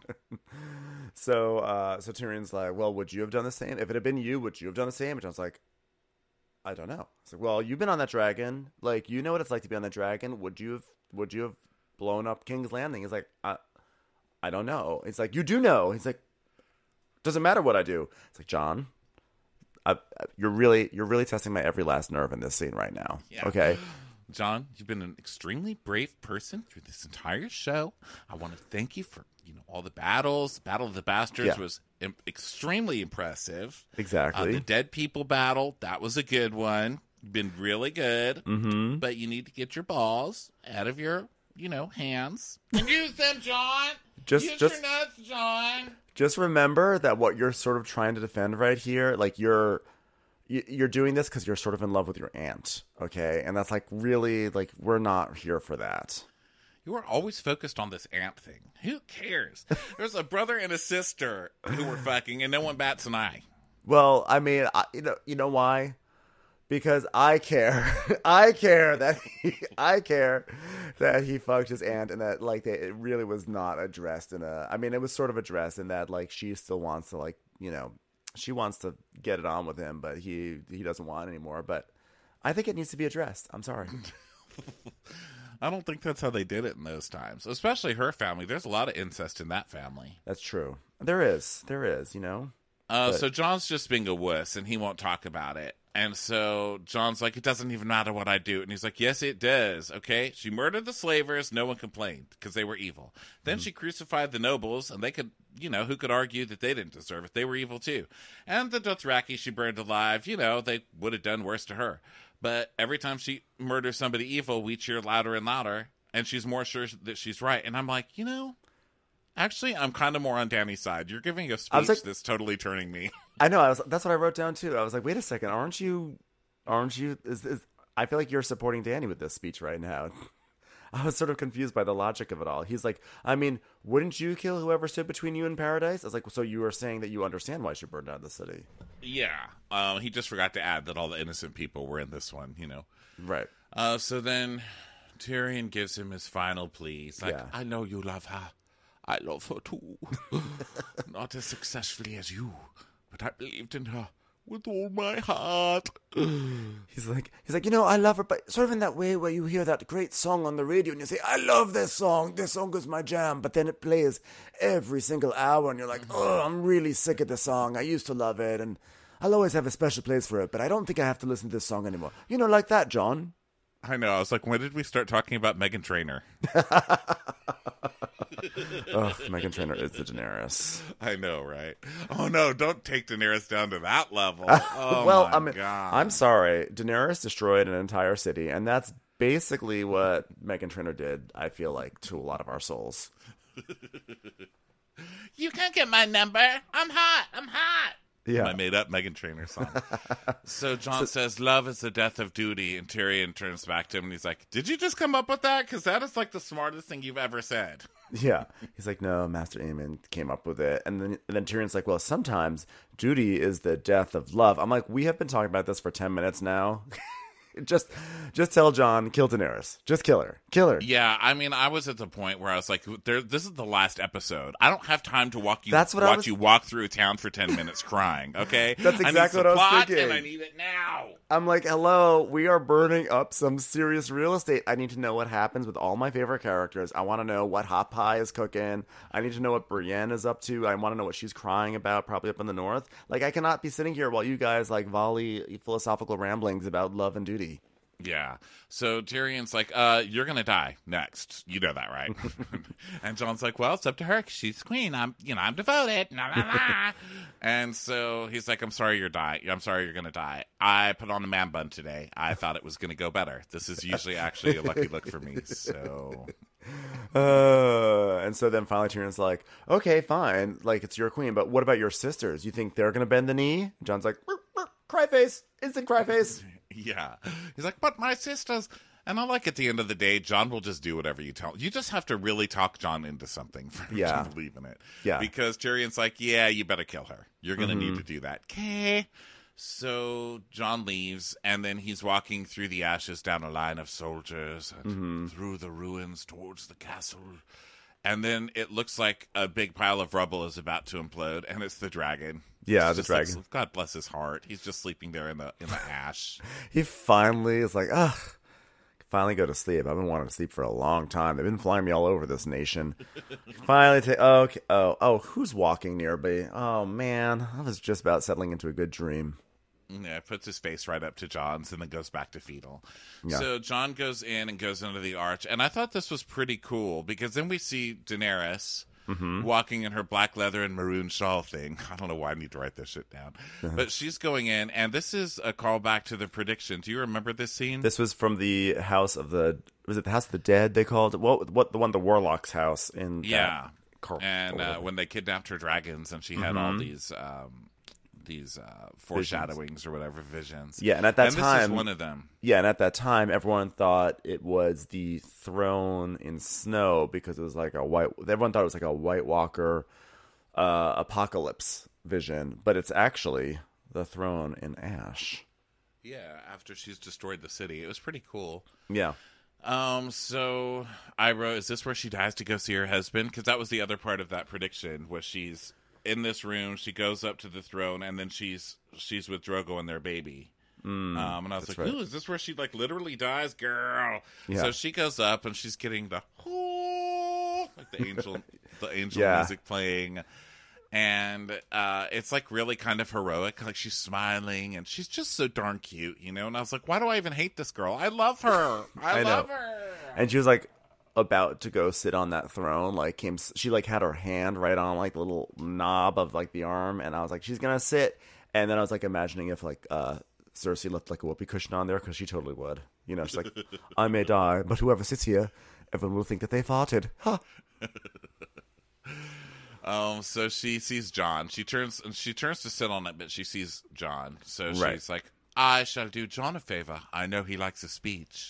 A: So Tyrion's like, well, would you have done the same? If it had been you, would you have done the same? And John's like, I don't know. It's like, well, you've been on that dragon. Like, you know what it's like to be on that dragon. Would you have blown up King's Landing? He's like, I don't know. It's like, you do know. He's like, doesn't matter what I do. It's like, John, you're really testing my every last nerve in this scene right now. Yeah. Okay.
B: John, you've been an extremely brave person through this entire show. I want to thank you for all the battles. The Battle of the Bastards was extremely impressive.
A: Exactly.
B: The Dead People battle, that was a good one. You've been really good.
A: Mm-hmm.
B: But you need to get your balls out of your hands and use them, John. Use your nuts, John.
A: Just remember that what you're sort of trying to defend right here, like you're doing this because you're sort of in love with your aunt, okay? And that's like really, like, we're not here for that.
B: You are always focused on this aunt thing. Who cares? There's a brother and a sister who were fucking, and no one bats an eye.
A: Well, I mean, you know why? Because I care. I care that he fucked his aunt, and that like it really was not addressed in a. I mean, it was sort of addressed in that like she still wants to she wants to get it on with him, but he doesn't want anymore. But I think it needs to be addressed. I'm sorry.
B: I don't think that's how they did it in those times, especially her family. There's a lot of incest in that family.
A: That's true. There is,
B: So John's just being a wuss, and he won't talk about it. And so John's like, it doesn't even matter what I do. And he's like, yes, it does. Okay. She murdered the slavers. No one complained because they were evil. Then she crucified the nobles, and they could, who could argue that they didn't deserve it? They were evil too. And the Dothraki she burned alive, they would have done worse to her. But every time she murders somebody evil, we cheer louder and louder. And she's more sure that she's right. And I'm like, actually, I'm kind of more on Dany's side. You're giving a speech that's totally turning me.
A: I know. That's what I wrote down too. I was like, wait a second, aren't you? I feel like you're supporting Dany with this speech right now. I was sort of confused by the logic of it all. He's like, I mean, wouldn't you kill whoever stood between you and paradise? I was like, so you were saying that you understand why she burned down the city?
B: Yeah. He just forgot to add that all the innocent people were in this one.
A: Right.
B: So then Tyrion gives him his final plea. He's like, I know you love her. I love her too. Not as successfully as you, but I believed in her with all my heart.
A: He's like, I love her, but sort of in that way where you hear that great song on the radio and you say, I love this song is my jam, but then it plays every single hour and you're like, oh, I'm really sick of the song. I used to love it and I'll always have a special place for it, but I don't think I have to listen to this song anymore. Like that, John.
B: I know. I was like, when did we start talking about Meghan Trainor?
A: Meghan Trainor is the Daenerys.
B: I know, right? Oh no, don't take Daenerys down to that level. Oh,
A: well,
B: my God.
A: I'm sorry. Daenerys destroyed an entire city, and that's basically what Meghan Trainor did, I feel like, to a lot of our souls.
B: You can't get my number. I'm hot.
A: Yeah.
B: My made-up Meghan Trainor song. So Jon says, love is the death of duty, and Tyrion turns back to him, and he's like, did you just come up with that? Because that is like the smartest thing you've ever said.
A: Yeah. He's like, no, Master Aemon came up with it. And then Tyrion's like, well, sometimes duty is the death of love. I'm like, we have been talking about this for 10 minutes now. just tell Jon, kill Daenerys. Just kill her. Kill her.
B: Yeah, I mean, I was at the point where I was like, this is the last episode. I don't have time to watch you walk through a town for 10 minutes crying, okay?
A: That's exactly what I was thinking.
B: And I need it now.
A: I'm like, hello, we are burning up some serious real estate. I need to know what happens with all my favorite characters. I want to know what Hot Pie is cooking. I need to know what Brienne is up to. I want to know what she's crying about, probably up in the north. Like, I cannot be sitting here while you guys, like, volley philosophical ramblings about love and duty.
B: Yeah. So Tyrion's like, you're going to die next. You know that, right? And Jon's like, well, it's up to her 'cause she's queen. I'm devoted. Nah, nah, nah. And so he's like, I'm sorry you're going to die. I put on a man bun today. I thought it was going to go better. This is usually actually a lucky look for me. So...
A: and so then finally Tyrion's like, okay, fine. Like, it's your queen. But what about your sisters? You think they're going to bend the knee? Jon's like, cry face. Instant cry face.
B: Yeah. He's like, but my sisters. And I like at the end of the day, Jon will just do whatever you tell him. You just have to really talk Jon into something for him to believe in it.
A: Yeah.
B: Because Tyrion's like, yeah, you better kill her. You're going to need to do that. Okay. So Jon leaves, and then he's walking through the ashes down a line of soldiers and through the ruins towards the castle. And then it looks like a big pile of rubble is about to implode, and it's the dragon.
A: Yeah, the dragon.
B: God bless his heart. He's just sleeping there in the ash.
A: He finally is like, ugh, finally go to sleep. I've been wanting to sleep for a long time. They've been flying me all over this nation. Finally, okay. Oh, who's walking near me? Oh man, I was just about settling into a good dream.
B: Yeah, puts his face right up to Jon's and then goes back to fetal.
A: Yeah.
B: So Jon goes in and goes into the arch, and I thought this was pretty cool because then we see Daenerys walking in her black leather and maroon shawl thing. I don't know why I need to write this shit down. But she's going in, and this is a callback to the prediction. Do you remember this scene?
A: This was from the House of the... Was it the House of the Dead, they called it? What the one, the Warlock's house in...
B: Yeah. When they kidnapped her dragons, and she had all these foreshadowings or whatever, visions.
A: Yeah, and at that time...
B: this is one of them.
A: Yeah, and at that time, everyone thought it was the throne in snow because it was like a white... Everyone thought it was like a White Walker apocalypse vision, but it's actually the throne in ash.
B: Yeah, after she's destroyed the city. It was pretty cool.
A: Yeah.
B: So I wrote, is this where she dies to go see her husband? Because that was the other part of that prediction, was she's in this room, she goes up to the throne, and then she's with Drogo and their baby. And I was like, ooh, is this where she like literally dies, girl? Yeah. So she goes up and she's getting the like the angel music playing. And it's like really kind of heroic. Like she's smiling and she's just so darn cute, you know? And I was like, why do I even hate this girl? I love her. I love her.
A: And she was like about to go sit on that throne. Like she like had her hand right on like the little knob of like the arm. And I was like, she's going to sit. And then I was like imagining if like Cersei left like a whoopee cushion on there because she totally would. You know, she's like, I may die, but whoever sits here, everyone will think that they farted. Huh.
B: So she sees Jon. She turns to sit on it, but she sees Jon. So she's like, I shall do Jon a favor. I know he likes a speech.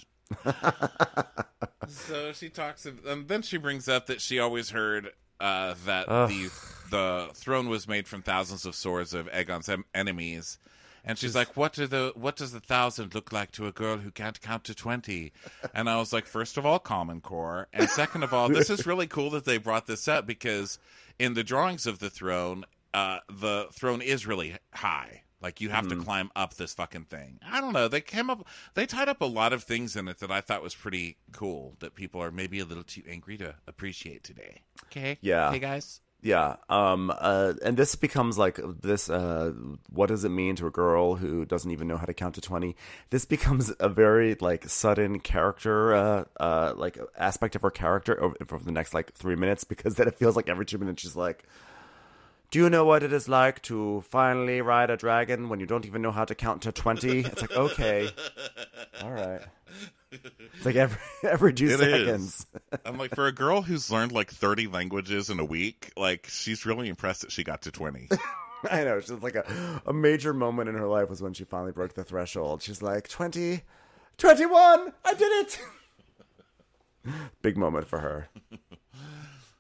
B: So she talks, and then she brings up that she always heard that the throne was made from thousands of swords of Aegon's enemies. And she's like, what does the 1,000 look like to a girl who can't count to 20? And I was like, first of all, Common Core. And second of all, this is really cool that they brought this up because in the drawings of the throne is really high. Like, you have to climb up this fucking thing. I don't know. They tied up a lot of things in it that I thought was pretty cool that people are maybe a little too angry to appreciate today. Okay?
A: Yeah.
B: Hey, guys?
A: Yeah. And this becomes like this, what does it mean to a girl who doesn't even know how to count to 20? This becomes a very like sudden character, like aspect of her character over the next like 3 minutes, because then it feels like every 2 minutes she's like, do you know what it is like to finally ride a dragon when you don't even know how to count to 20? It's like, okay. All right. It's like every 2 seconds.
B: I'm like, for a girl who's learned like 30 languages in a week, like she's really impressed that she got to 20.
A: I know. She's like a major moment in her life was when she finally broke the threshold. She's like, 20, 21, I did it. Big moment for her.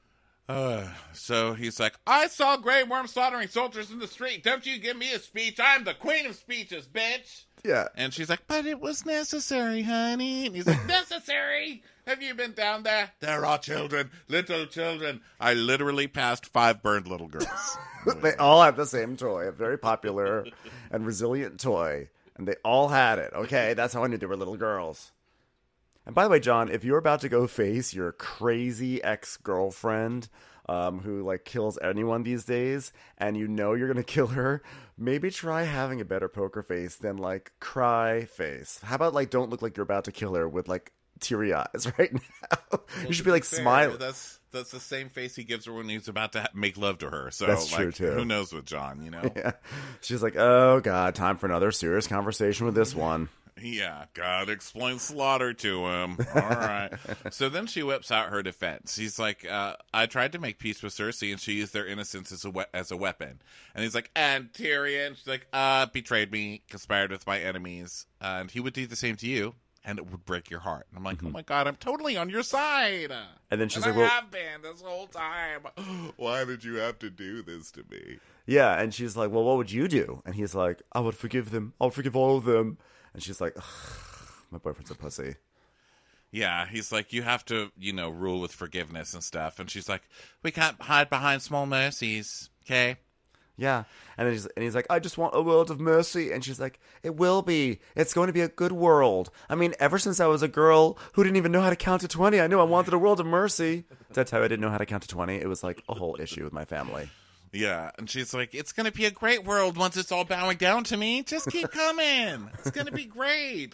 B: So he's like, I saw Grey Worm slaughtering soldiers in the street. Don't you give me a speech. I'm the queen of speeches, bitch.
A: Yeah.
B: And she's like, but it was necessary, honey. And he's like, necessary? Have you been down there? There are children, little children. I literally passed 5 burned little girls.
A: They all have the same toy, a very popular and resilient toy. And they all had it. Okay, that's how I knew they were little girls. And by the way, John, if you're about to go face your crazy ex-girlfriend who like kills anyone these days, and you know you're gonna kill her, maybe try having a better poker face than like cry face. How about like don't look like you're about to kill her with like teary eyes right now? Well, you should be like smiling.
B: That's the same face he gives her when he's about to make love to her. So
A: that's
B: like,
A: true too.
B: Who knows with John, you know?
A: Yeah. She's like, oh god, time for another serious conversation with this one.
B: Yeah, God explains slaughter to him. All right. So then she whips out her defense. He's like, I tried to make peace with Cersei, and she used their innocence as a weapon. And he's like, and Tyrion? She's like, betrayed me, conspired with my enemies, and he would do the same to you, and it would break your heart. And I'm like, oh my God, I'm totally on your side.
A: And then she's
B: and
A: like,
B: I have been this whole time. Why did you have to do this to me?
A: Yeah, and she's like, well, what would you do? And he's like, I would forgive them. I'll forgive all of them. And she's like, my boyfriend's a pussy.
B: Yeah, he's like, you have to, rule with forgiveness and stuff. And she's like, we can't hide behind small mercies, okay?
A: Yeah. And then he's like, I just want a world of mercy. And she's like, it will be. It's going to be a good world. I mean, ever since I was a girl who didn't even know how to count to 20, I knew I wanted a world of mercy. That's how I didn't know how to count to 20. It was like a whole issue with my family.
B: Yeah, and she's like, it's going to be a great world once it's all bowing down to me. Just keep coming. It's going to be great.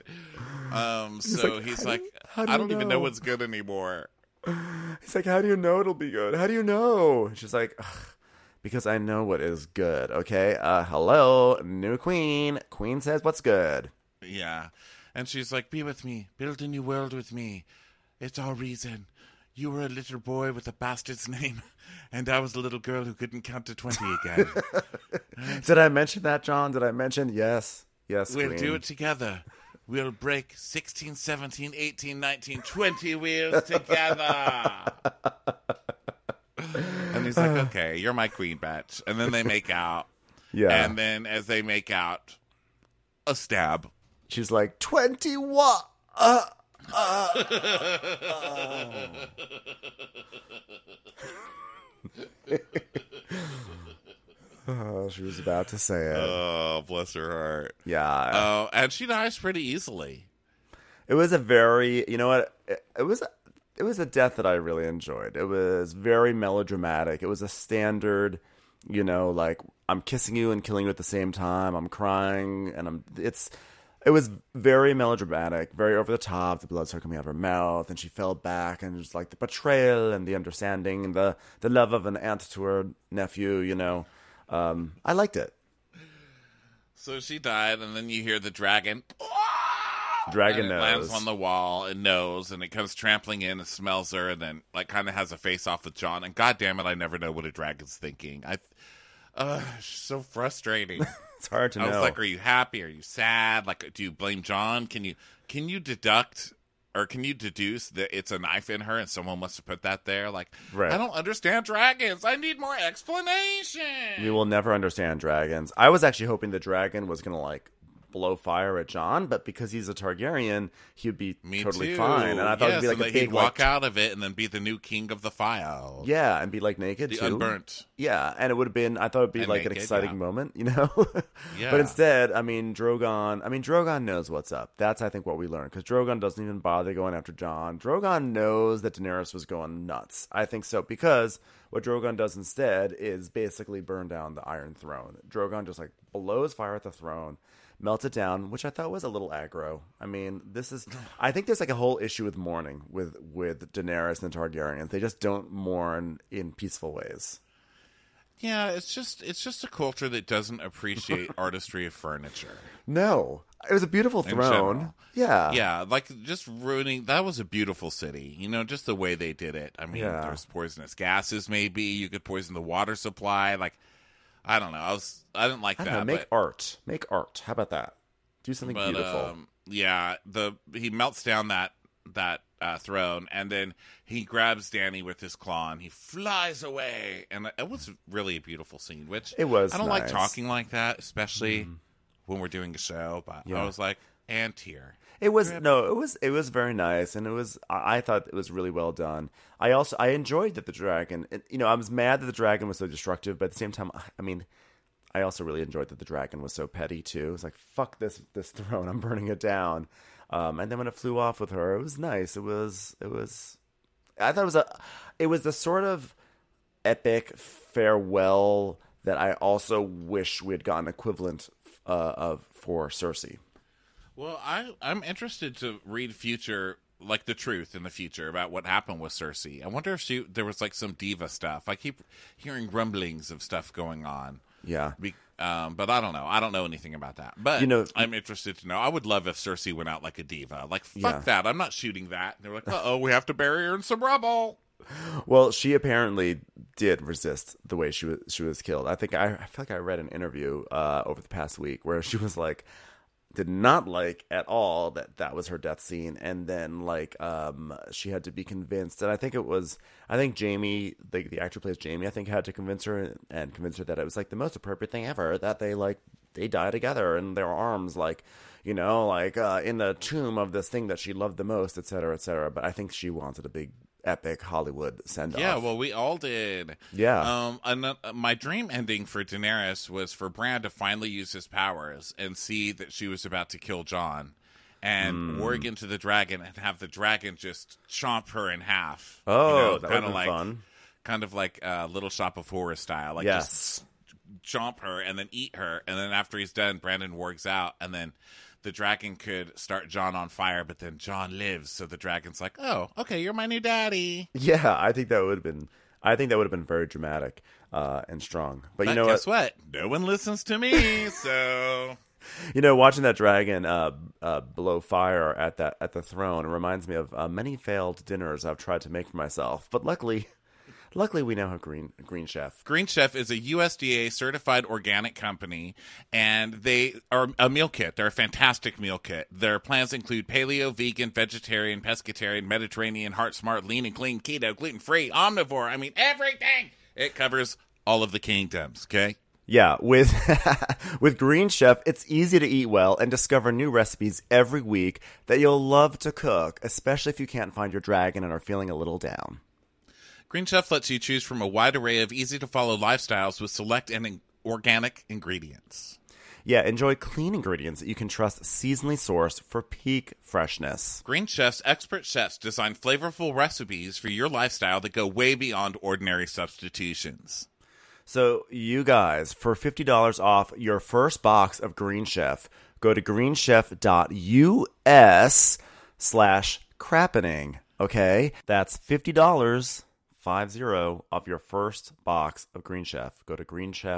B: He's like, I don't even know what's good anymore.
A: He's like, how do you know it'll be good? How do you know? And she's like, because I know what is good, okay? Hello, new queen. Queen says what's good.
B: Yeah, and she's like, be with me. Build a new world with me. It's all reason. You were a little boy with a bastard's name, and I was a little girl who couldn't count to 20 again.
A: Did I mention that, John? Did I mention? Yes. Yes,
B: We'll
A: Queen.
B: do it together. We'll break 16, 17, 18, 19, 20 wheels together. And he's like, okay, you're my queen, bitch. And then they make out.
A: Yeah.
B: And then as they make out, a stab.
A: She's like, 20 what? Oh, she was about to say it.
B: Oh, bless her heart.
A: Yeah.
B: Oh, and she dies pretty easily.
A: It was a very, you know what? It was a death that I really enjoyed. It was very melodramatic. It was a standard, like I'm kissing you and killing you at the same time. I'm crying and it was very melodramatic, very over the top. The blood started coming out of her mouth, and she fell back, and just like the betrayal and the understanding and the love of an aunt to her nephew. I liked it.
B: So she died, and then you hear the dragon.
A: Dragon
B: and it
A: knows.
B: lands on the wall and knows, and it comes trampling in and smells her, and then like kind of has a face off with John. And God damn it, I never know what a dragon's thinking. So frustrating.
A: It's hard to know.
B: I was like, are you happy? Are you sad? Like, do you blame John? Can you deduct or can you deduce that it's a knife in her and someone must have put that there? Like,
A: right.
B: I don't understand dragons. I need more explanation.
A: You will never understand dragons. I was actually hoping the dragon was going to like blow fire at John, but because he's a Targaryen, he'd be totally fine. And I thought it'd be like a big
B: he'd walk out of it and then be the new king of the fire.
A: Yeah, and be like naked
B: the
A: too.
B: Unburnt.
A: Yeah, and it would have been. I thought it'd be
B: and
A: like
B: naked,
A: an exciting moment,
B: Yeah.
A: But instead, Drogon knows what's up. That's I think what we learned because Drogon doesn't even bother going after John. Drogon knows that Daenerys was going nuts. I think so because what Drogon does instead is basically burn down the Iron Throne. Drogon just like blows fire at the throne. Melt it down, which I thought was a little aggro. I mean, I think there's like a whole issue with mourning with Daenerys and the Targaryens. They just don't mourn in peaceful ways.
B: Yeah, it's just a culture that doesn't appreciate artistry of furniture.
A: No, it was a beautiful throne. Yeah,
B: yeah, like just ruining. That was a beautiful city. Just the way they did it. I mean, there's poisonous gases. Maybe you could poison the water supply. Like, I don't know. I didn't like that.
A: Make art. Make art. How about that? Do something beautiful.
B: Yeah, he melts down that throne, and then he grabs Dany with his claw and he flies away. And it was really a beautiful scene. Which
A: it was.
B: I don't
A: nice.
B: like talking like that, especially when we're doing a show. But I was like, and tear.
A: It was it was very nice, and I thought it was really well done. I enjoyed that the dragon. I was mad that the dragon was so destructive, but at the same time, I mean, I also really enjoyed that the dragon was so petty too. It was like, fuck this throne, I'm burning it down. And then when it flew off with her, it was nice. It was. I thought it was the sort of epic farewell that I also wish we had gotten equivalent of for Cersei.
B: Well, I'm interested to read future, like the truth in the future about what happened with Cersei. I wonder if there was like some diva stuff. I keep hearing rumblings of stuff going on.
A: Yeah.
B: But I don't know. I don't know anything about that. But I'm interested to know. I would love if Cersei went out like a diva. Like, fuck that. I'm not shooting that. And they're like, uh-oh, we have to bury her in some rubble.
A: Well, she apparently did resist the way she was killed. I feel like I read an interview over the past week where she was like, did not like at all that was her death scene, and then she had to be convinced, and I think Jamie, the actor who plays Jamie, I think had to convince her that it was like the most appropriate thing ever that they die together in their arms, in the tomb of this thing that she loved the most, et cetera, et cetera. But I think she wanted a big epic Hollywood send-off.
B: Yeah, well, we all did.
A: Yeah.
B: My dream ending for Daenerys was for Bran to finally use his powers and see that she was about to kill Jon and warg into the dragon and have the dragon just chomp her in half.
A: Oh, that would be fun.
B: Kind of like Little Shop of Horrors style.
A: Yes.
B: Just chomp her and then eat her. And then after he's done, Brandon wargs out, and then the dragon could start Jon on fire, but then Jon lives, so the dragon's like, "Oh, okay, you're my new daddy."
A: Yeah, I think that would have been very dramatic and strong. But you know
B: guess what? No one listens to me, so
A: watching that dragon blow fire at the throne reminds me of many failed dinners I've tried to make for myself. But luckily we now have Green Chef.
B: Green Chef is a USDA certified organic company, and they are a meal kit. They're a fantastic meal kit. Their plans include paleo, vegan, vegetarian, pescatarian, Mediterranean, heart smart, lean and clean, keto, gluten-free, omnivore. I mean, everything. It covers all of the kingdoms, okay?
A: Yeah, with Green Chef, it's easy to eat well and discover new recipes every week that you'll love to cook, especially if you can't find your dragon and are feeling a little down.
B: Green Chef lets you choose from a wide array of easy-to-follow lifestyles with select and organic ingredients.
A: Yeah, enjoy clean ingredients that you can trust seasonally sourced for peak freshness.
B: Green Chef's expert chefs design flavorful recipes for your lifestyle that go way beyond ordinary substitutions.
A: So, you guys, for $50 off your first box of Green Chef, go to greenchef.us/crappening, okay? That's $50. 50 off your first box of Green Chef. Go to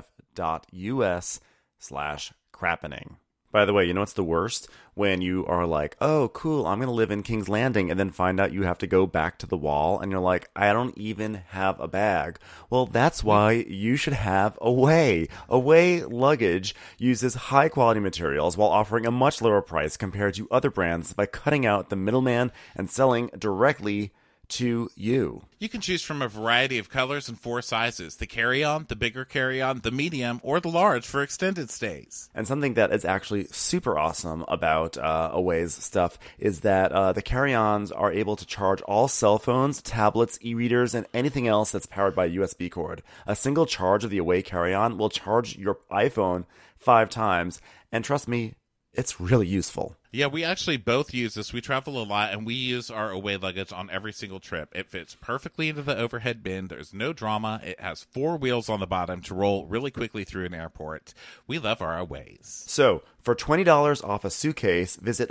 A: greenchef.us/crappening. By the way, you know what's the worst? When you are like, oh, cool, I'm going to live in King's Landing, and then find out you have to go back to the wall, and you're like, I don't even have a bag. Well, that's why you should have Away. Away luggage uses high-quality materials while offering a much lower price compared to other brands by cutting out the middleman and selling directly to you.
B: You can choose from a variety of colors and 4 sizes: the carry-on, the bigger carry-on, the medium, or the large for extended stays.
A: And something that is actually super awesome about Away's stuff is that the carry-ons are able to charge all cell phones, tablets, e-readers, and anything else that's powered by a USB cord. A single charge of the Away carry-on will charge your iPhone 5 times, and trust me, it's really useful.
B: Yeah, we actually both use this. We travel a lot, and we use our Away luggage on every single trip. It fits perfectly into the overhead bin. There's no drama. It has 4 wheels on the bottom to roll really quickly through an airport. We love our Aways.
A: So, for $20 off a suitcase, visit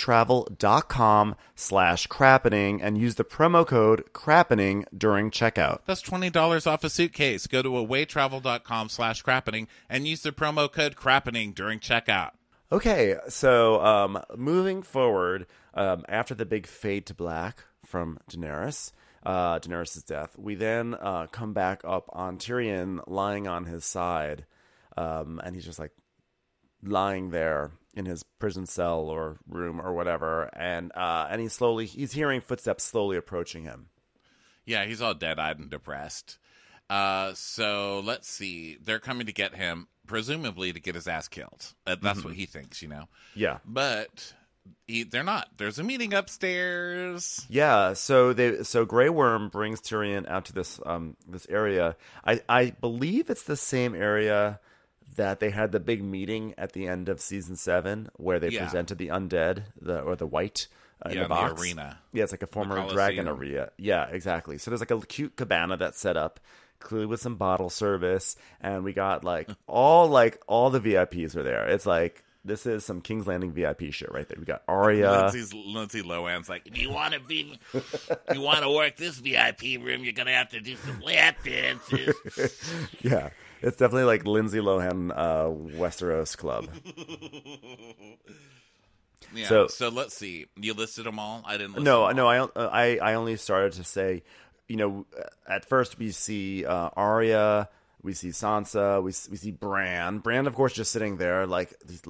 A: awaytravel.com/crappening and use the promo code crappening during checkout.
B: That's $20 off a suitcase. Go to awaytravel.com/crappening and use the promo code crappening during checkout.
A: Okay, so moving forward, after the big fade to black from Daenerys' death, we then come back up on Tyrion lying on his side, and he's just like lying there, in his prison cell or room or whatever, and he's hearing footsteps slowly approaching him.
B: Yeah, he's all dead-eyed and depressed. So let's see. They're coming to get him, presumably to get his ass killed. That's what he thinks,
A: Yeah.
B: But they're not. There's a meeting upstairs.
A: Yeah. So Grey Worm brings Tyrion out to this area. I believe it's the same area that they had the big meeting at the end of season 7, where they presented the undead, the white. In the box.
B: The arena.
A: Yeah, it's like a former dragon arena. Yeah, exactly. So there's like a cute cabana that's set up, clearly with some bottle service, and we got all the VIPs are there. It's like this is some King's Landing VIP shit right there. We got Arya.
B: Lindsay Lohan's like, if you want to work this VIP room, you're gonna have to do some lap dances.
A: Yeah, it's definitely like Lindsay Lohan Westeros Club.
B: Yeah. So let's see. You listed them all. I didn't.
A: No. I only started to say, at first we see Arya, we see Sansa, we see Bran. Bran, of course, just sitting there, he's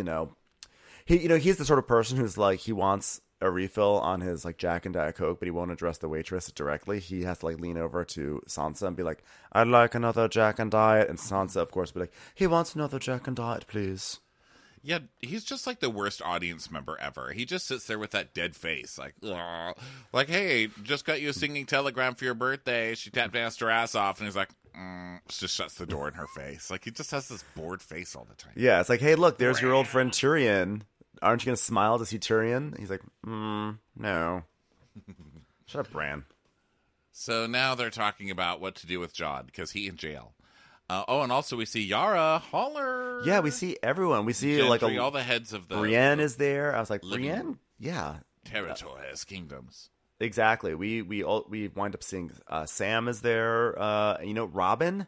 A: the sort of person who's like, he wants a refill on his Jack and Diet Coke, but he won't address the waitress directly. He has to lean over to Sansa and be like, "I'd like another Jack and Diet," and Sansa, of course, be like, "He wants another Jack and Diet, please."
B: Yeah, he's just like the worst audience member ever. He just sits there with that dead face, like, ugh. Like, hey, just got you a singing telegram for your birthday. She tap danced her ass off, and he's like, just shuts the door in her face. Like, he just has this bored face all the time.
A: Yeah, it's like, hey, look, there's your old friend Tyrion. Aren't you going to smile to see Tyrion? He's like, no. Shut up, Bran.
B: So now they're talking about what to do with Jon, because he's in jail. And also we see Yara, Holler.
A: Yeah, we see everyone. We see
B: Gendry, all the heads of the
A: Brienne is there. I was like, Brienne, yeah,
B: territories, kingdoms.
A: Exactly. We wind up seeing Sam is there. Robin.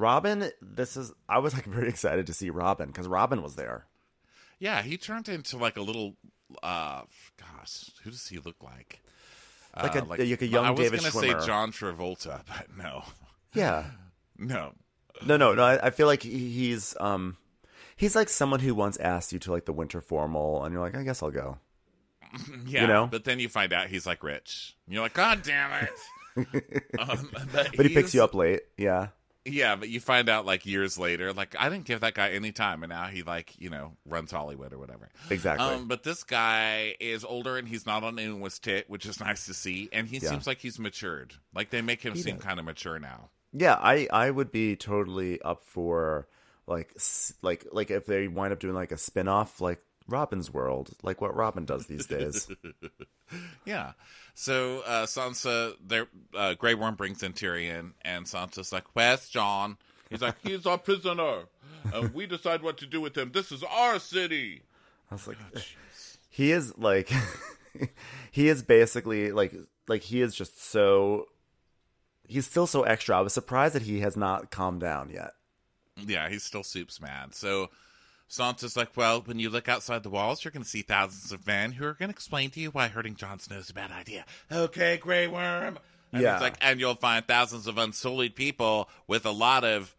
A: I was very excited to see Robin because Robin was there.
B: Yeah, he turned into a little. Who does he look like?
A: Like a young David Schwimmer.
B: I was going to say John Travolta, but no.
A: Yeah.
B: No.
A: No. I feel like he's like someone who once asked you to the winter formal, and you're like, I guess I'll go.
B: Yeah, but then you find out he's rich. And you're like, God damn it!
A: But he picks you up late. Yeah.
B: Yeah, but you find out years later, I didn't give that guy any time, and now he runs Hollywood or whatever.
A: Exactly.
B: But this guy is older and he's not on anyone's tit, which is nice to see, and he seems like he's matured. They make him seem kind of mature now.
A: Yeah, I would be totally up for if they wind up doing a spin-off Robin's World, what Robin does these days.
B: Yeah. So Sansa, Grey Worm brings in Tyrion, and Sansa's like, "Where's Jon?" He's like, "He's our prisoner, and we decide what to do with him. This is our city."
A: I was like, he is he is basically he is just so. He's still so extra. I was surprised that he has not calmed down yet.
B: Yeah, he's still soups mad. So Sansa's like, well, when you look outside the walls, you're going to see thousands of men who are going to explain to you why hurting Jon Snow is a bad idea. Okay, Grey Worm. And he's like, and you'll find thousands of unsullied people with a lot of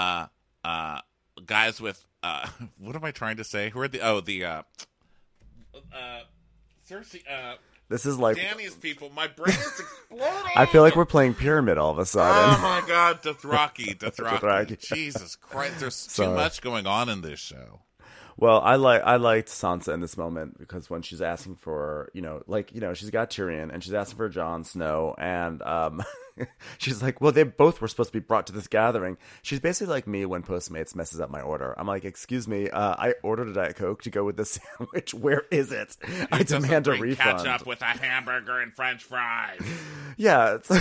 B: guys with, what am I trying to say? Who are Cersei,
A: this is
B: Dany's people. My brain is exploding.
A: I feel like we're playing Pyramid all of a sudden.
B: Oh my God, Dothraki. Jesus Christ, there's too much going on in this show.
A: Well, I liked Sansa in this moment because when she's asking for, she's got Tyrion and she's asking for Jon Snow, and she's like, well, they both were supposed to be brought to this gathering. She's basically like me when Postmates messes up my order. I'm like, excuse me, I ordered a Diet Coke to go with this sandwich. Where is it? I demand a refund.
B: Ketchup with a hamburger and French fries.
A: Yeah, it's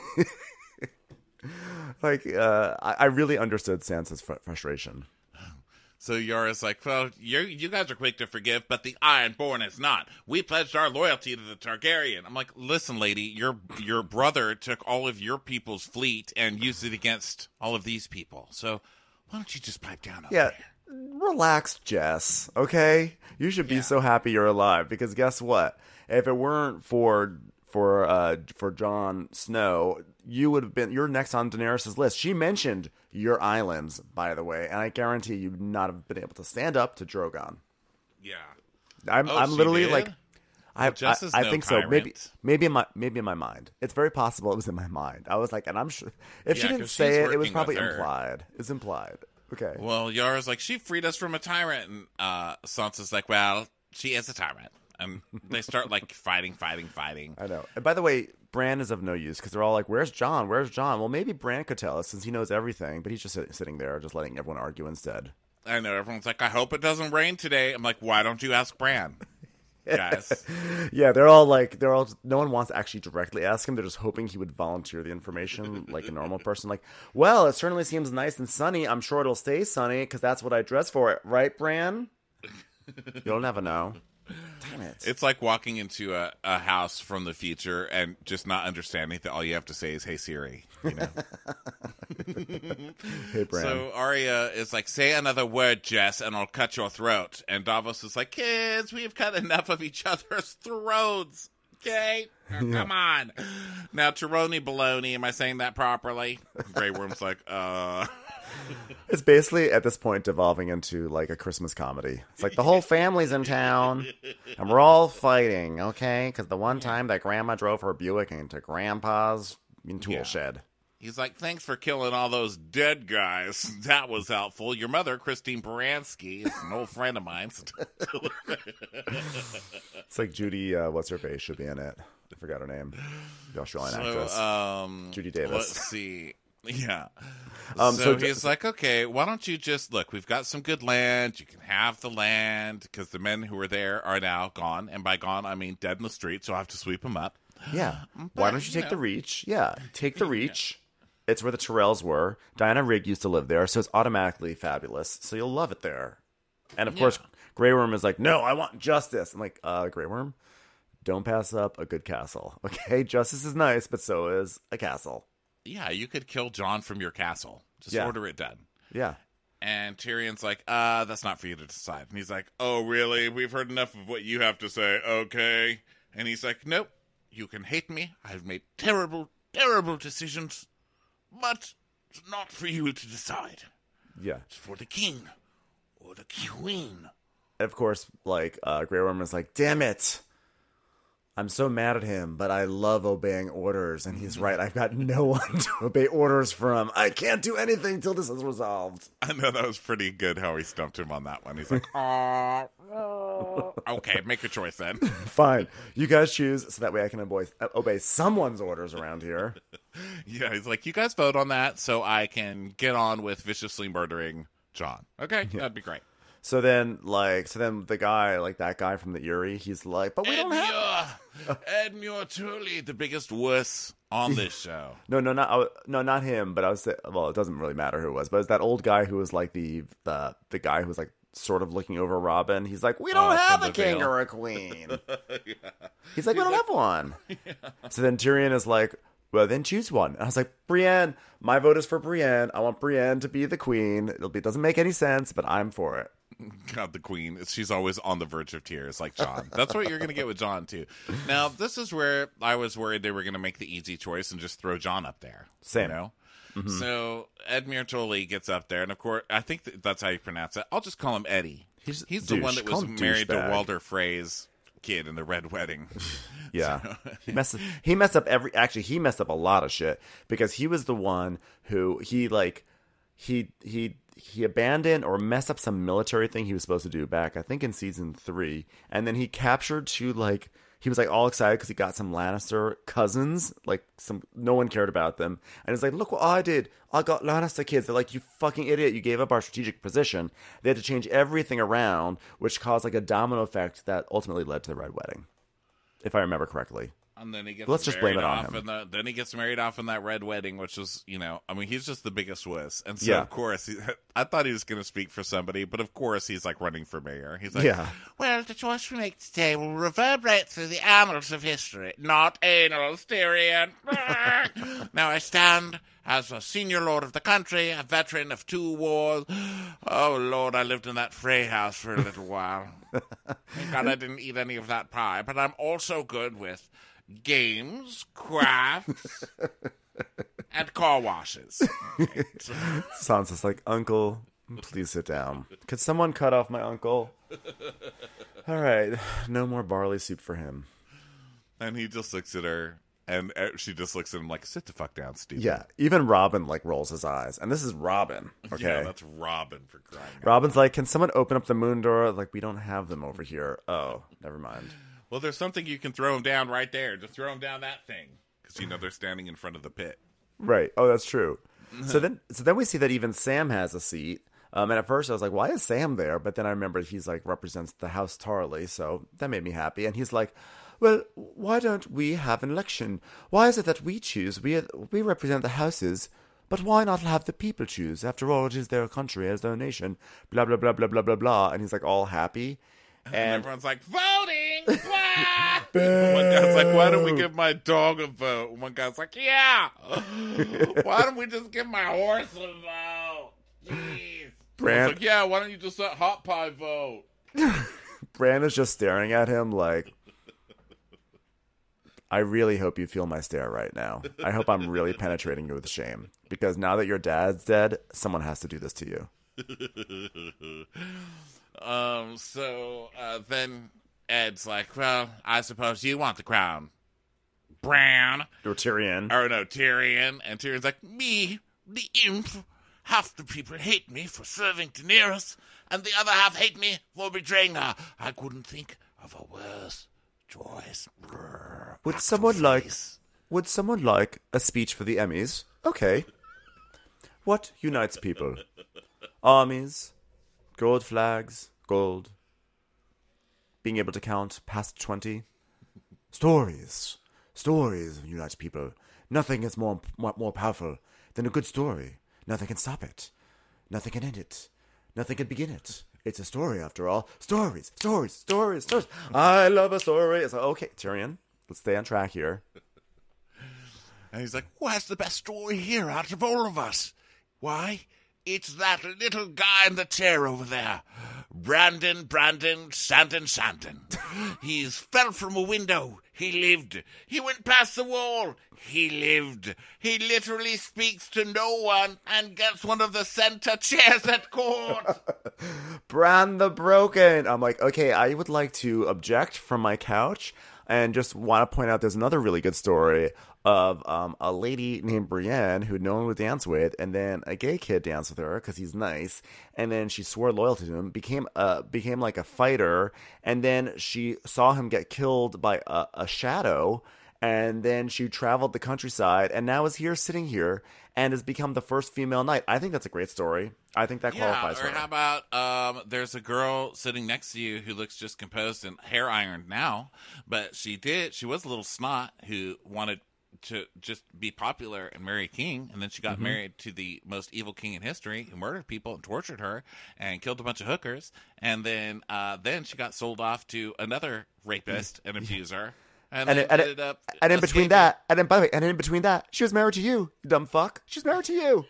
A: I really understood Sansa's frustration.
B: So Yara's like, well, you guys are quick to forgive, but the Ironborn is not. We pledged our loyalty to the Targaryen. I'm like, listen, lady, your brother took all of your people's fleet and used it against all of these people. So why don't you just pipe down over there?
A: Relax, Jess, okay? You should be so happy you're alive, because guess what? If it weren't for Jon Snow, you're next on Daenerys' list. She mentioned your islands, by the way, and I guarantee you would not have been able to stand up to Drogon.
B: Yeah.
A: I'm literally
B: did?
A: like,
B: Well, Jess is
A: I
B: no
A: think so.
B: tyrant.
A: Maybe in my mind. It's very possible it was in my mind. I was like, and I'm sure if she
B: Yeah,
A: didn't
B: 'cause
A: say
B: she's
A: it, it was
B: working
A: probably
B: with her.
A: implied. It's implied. Okay.
B: Well, Yara's like, she freed us from a tyrant. And Sansa's like, well, she is a tyrant. And they start, like, fighting.
A: I know. And by the way, Bran is of no use because they're all like, where's Jon? Where's Jon? Well, maybe Bran could tell us since he knows everything, but he's just sitting there just letting everyone argue instead.
B: I know. Everyone's like, I hope it doesn't rain today. I'm like, why don't you ask Bran? Guys.
A: Yeah, no one wants to actually directly ask him. They're just hoping he would volunteer the information like a normal person. Like, well, it certainly seems nice and sunny. I'm sure it'll stay sunny because that's what I dress for it. Right, Bran? You'll never know. Damn it.
B: It's like walking into a house from the future and just not understanding that all you have to say is, hey, Siri. You know?
A: Hey, Bran.
B: So Arya is like, say another word, Jess, and I'll cut your throat. And Davos is like, kids, we've cut enough of each other's throats. Okay? Come on. Now, Tironi Baloney, am I saying that properly? Grey Worm's like,
A: It's basically at this point devolving into like a Christmas comedy. It's like the whole family's in town and we're all fighting, okay? Because the one time that Grandma drove her Buick into Grandpa's tool shed.
B: He's like, thanks for killing all those dead guys. That was helpful. Your mother, Christine Baranski, is an old friend of mine.
A: It's like Judy, what's her face, should be in it. I forgot her name. The Australian actress. Judy Davis.
B: Let's see. Yeah.
A: So
B: he's like, okay, why don't you just, look, we've got some good land. You can have the land because the men who were there are now gone. And by gone, I mean dead in the street, so I have to sweep them up.
A: Yeah. Why don't you take the Reach? Yeah. Take the Reach. It's where the Tyrells were. Diana Rigg used to live there, so it's automatically fabulous. So you'll love it there. And of course, Grey Worm is like, no, I want justice. I'm like, Grey Worm, don't pass up a good castle. Okay? Justice is nice, but so is a castle.
B: Yeah, you could kill Jon from your castle. Just order it done.
A: Yeah.
B: And Tyrion's like, that's not for you to decide. And he's like, oh, really? We've heard enough of what you have to say. Okay. And he's like, nope, you can hate me. I've made terrible, terrible decisions. But it's not for you to decide.
A: Yeah.
B: It's for the king or the queen.
A: And of course, like, Grey Worm is like, damn it. I'm so mad at him, but I love obeying orders. And he's right. I've got no one to obey orders from. I can't do anything till this is resolved.
B: I know that was pretty good how he stumped him on that one. He's like, okay, make a choice then.
A: Fine. You guys choose so that way I can obey someone's orders around here.
B: Yeah, he's like, you guys vote on that so I can get on with viciously murdering Jon. Okay, that'd be great.
A: So then the guy, like that guy from the Eyrie, he's like, but we don't have...
B: Edmure Tully, the biggest wuss on this show.
A: No, not him, but I was, well, it doesn't really matter who it was, but it's that old guy who was like the guy who was like sort of looking over Robin. He's like, we don't have a king or a queen. Yeah. He's like, we don't have one. Yeah. So then Tyrion is like, well, then choose one. And I was like, Brienne. My vote is for Brienne. I want Brienne to be the queen. It doesn't make any sense, but I'm for it.
B: God, the queen. She's always on the verge of tears, like Jon. That's what you're going to get with Jon, too. Now, this is where I was worried they were going to make the easy choice and just throw Jon up there.
A: Same.
B: You know? Mm-hmm. So Edmure Tully gets up there, and of course, I think that's how you pronounce it. I'll just call him Eddie. He's the one that was married to Walder Frey's kid in the Red Wedding.
A: Yeah. So. He messed up he messed up a lot of shit because he was the one who he abandoned or messed up some military thing he was supposed to do back, I think in season 3. And then he captured he was like all excited because he got some Lannister cousins, no one cared about them. And he's like, look what I did. I got Lannister kids. They're like, you fucking idiot. You gave up our strategic position. They had to change everything around, which caused like a domino effect that ultimately led to the Red Wedding, if I remember correctly.
B: And then he gets
A: Let's just blame it on him.
B: Then he gets married off in that Red Wedding, which was, he's just the biggest wuss. And so, of course, I thought he was going to speak for somebody, but of course he's like running for mayor. He's like, well, the choice we make today will reverberate through the annals of history, not annals, Tyrion. Now I stand as a senior lord of the country, a veteran of 2 wars. Oh, Lord, I lived in that Frey house for a little while. Thank God I didn't eat any of that pie, but I'm also good with games, crafts, and car washes.
A: Sansa's like, Uncle, Please sit down. Could someone cut off my uncle? All right. No more barley soup for him.
B: And he just looks at her, and she just looks at him like, sit the fuck down, Stephen.
A: Yeah. Even Robin, like, rolls his eyes. And this is Robin, okay?
B: Yeah, that's Robin for crying out
A: Robin's like, can someone open up the moon door? Like, we don't have them over here. Oh, never mind.
B: Well, there's something you can throw him down right there. Just throw him down that thing. Because, they're standing in front of the pit.
A: Right. Oh, that's true. So then we see that even Sam has a seat. And at first I was like, why is Sam there? But then I remembered he's like represents the House Tarley, so that made me happy. And he's like, well, why don't we have an election? Why is it that we choose? We represent the houses, but why not have the people choose? After all, it is their country, as their nation. Blah blah blah blah blah blah blah. And he's like all happy,
B: and everyone's like, voting. One guy's like, why don't we give my dog a vote? One guy's like, yeah. Why don't we just give my horse a vote? Jeez. Bran, like, yeah, why don't you just let Hot Pie vote?
A: Bran is just staring at him like, I really hope you feel my stare right now. I hope I'm really penetrating you with shame. Because now that your dad's dead, someone has to do this to you.
B: Then Ed's like, well, I suppose you want the crown. Bran.
A: Or Tyrion.
B: Or no, Tyrion. And Tyrion's like, me, the imp. Half the people hate me for serving Daenerys, and the other half hate me for betraying her. I couldn't think of a worse choice.
A: Would someone like a speech for the Emmys? Okay. What unites people? Armies, gold flags, gold, being able to count past 20. Stories unite people. Nothing is more powerful than a good story. Nothing can stop it. Nothing can end it. Nothing can begin it. It's a story, after all. Stories. I love a story. It's like, okay, Tyrion, let's stay on track here.
B: And he's like, what's the best story here out of all of us? Why, it's that little guy in the chair over there. Brandon, Sandon. He's fell from a window. He lived. He went past the wall. He lived. He literally speaks to no one and gets one of the center chairs at court.
A: Bran the Broken. I'm like, okay, I would like to object from my couch and just want to point out there's another really good story of a lady named Brienne who no one would dance with, and then a gay kid danced with her because he's nice, and then she swore loyalty to him, became like a fighter, and then she saw him get killed by a shadow, and then she traveled the countryside, and now is here sitting here and has become the first female knight. I think that's a great story. I think that qualifies for her.
B: Or how about there's a girl sitting next to you who looks just composed and hair ironed now, but she was a little snot who wanted to just be popular and marry a king, and then she got married to the most evil king in history who murdered people and tortured her and killed a bunch of hookers, and then she got sold off to another rapist and abuser. And
A: in between that, she was married to you dumb fuck. She's married to you.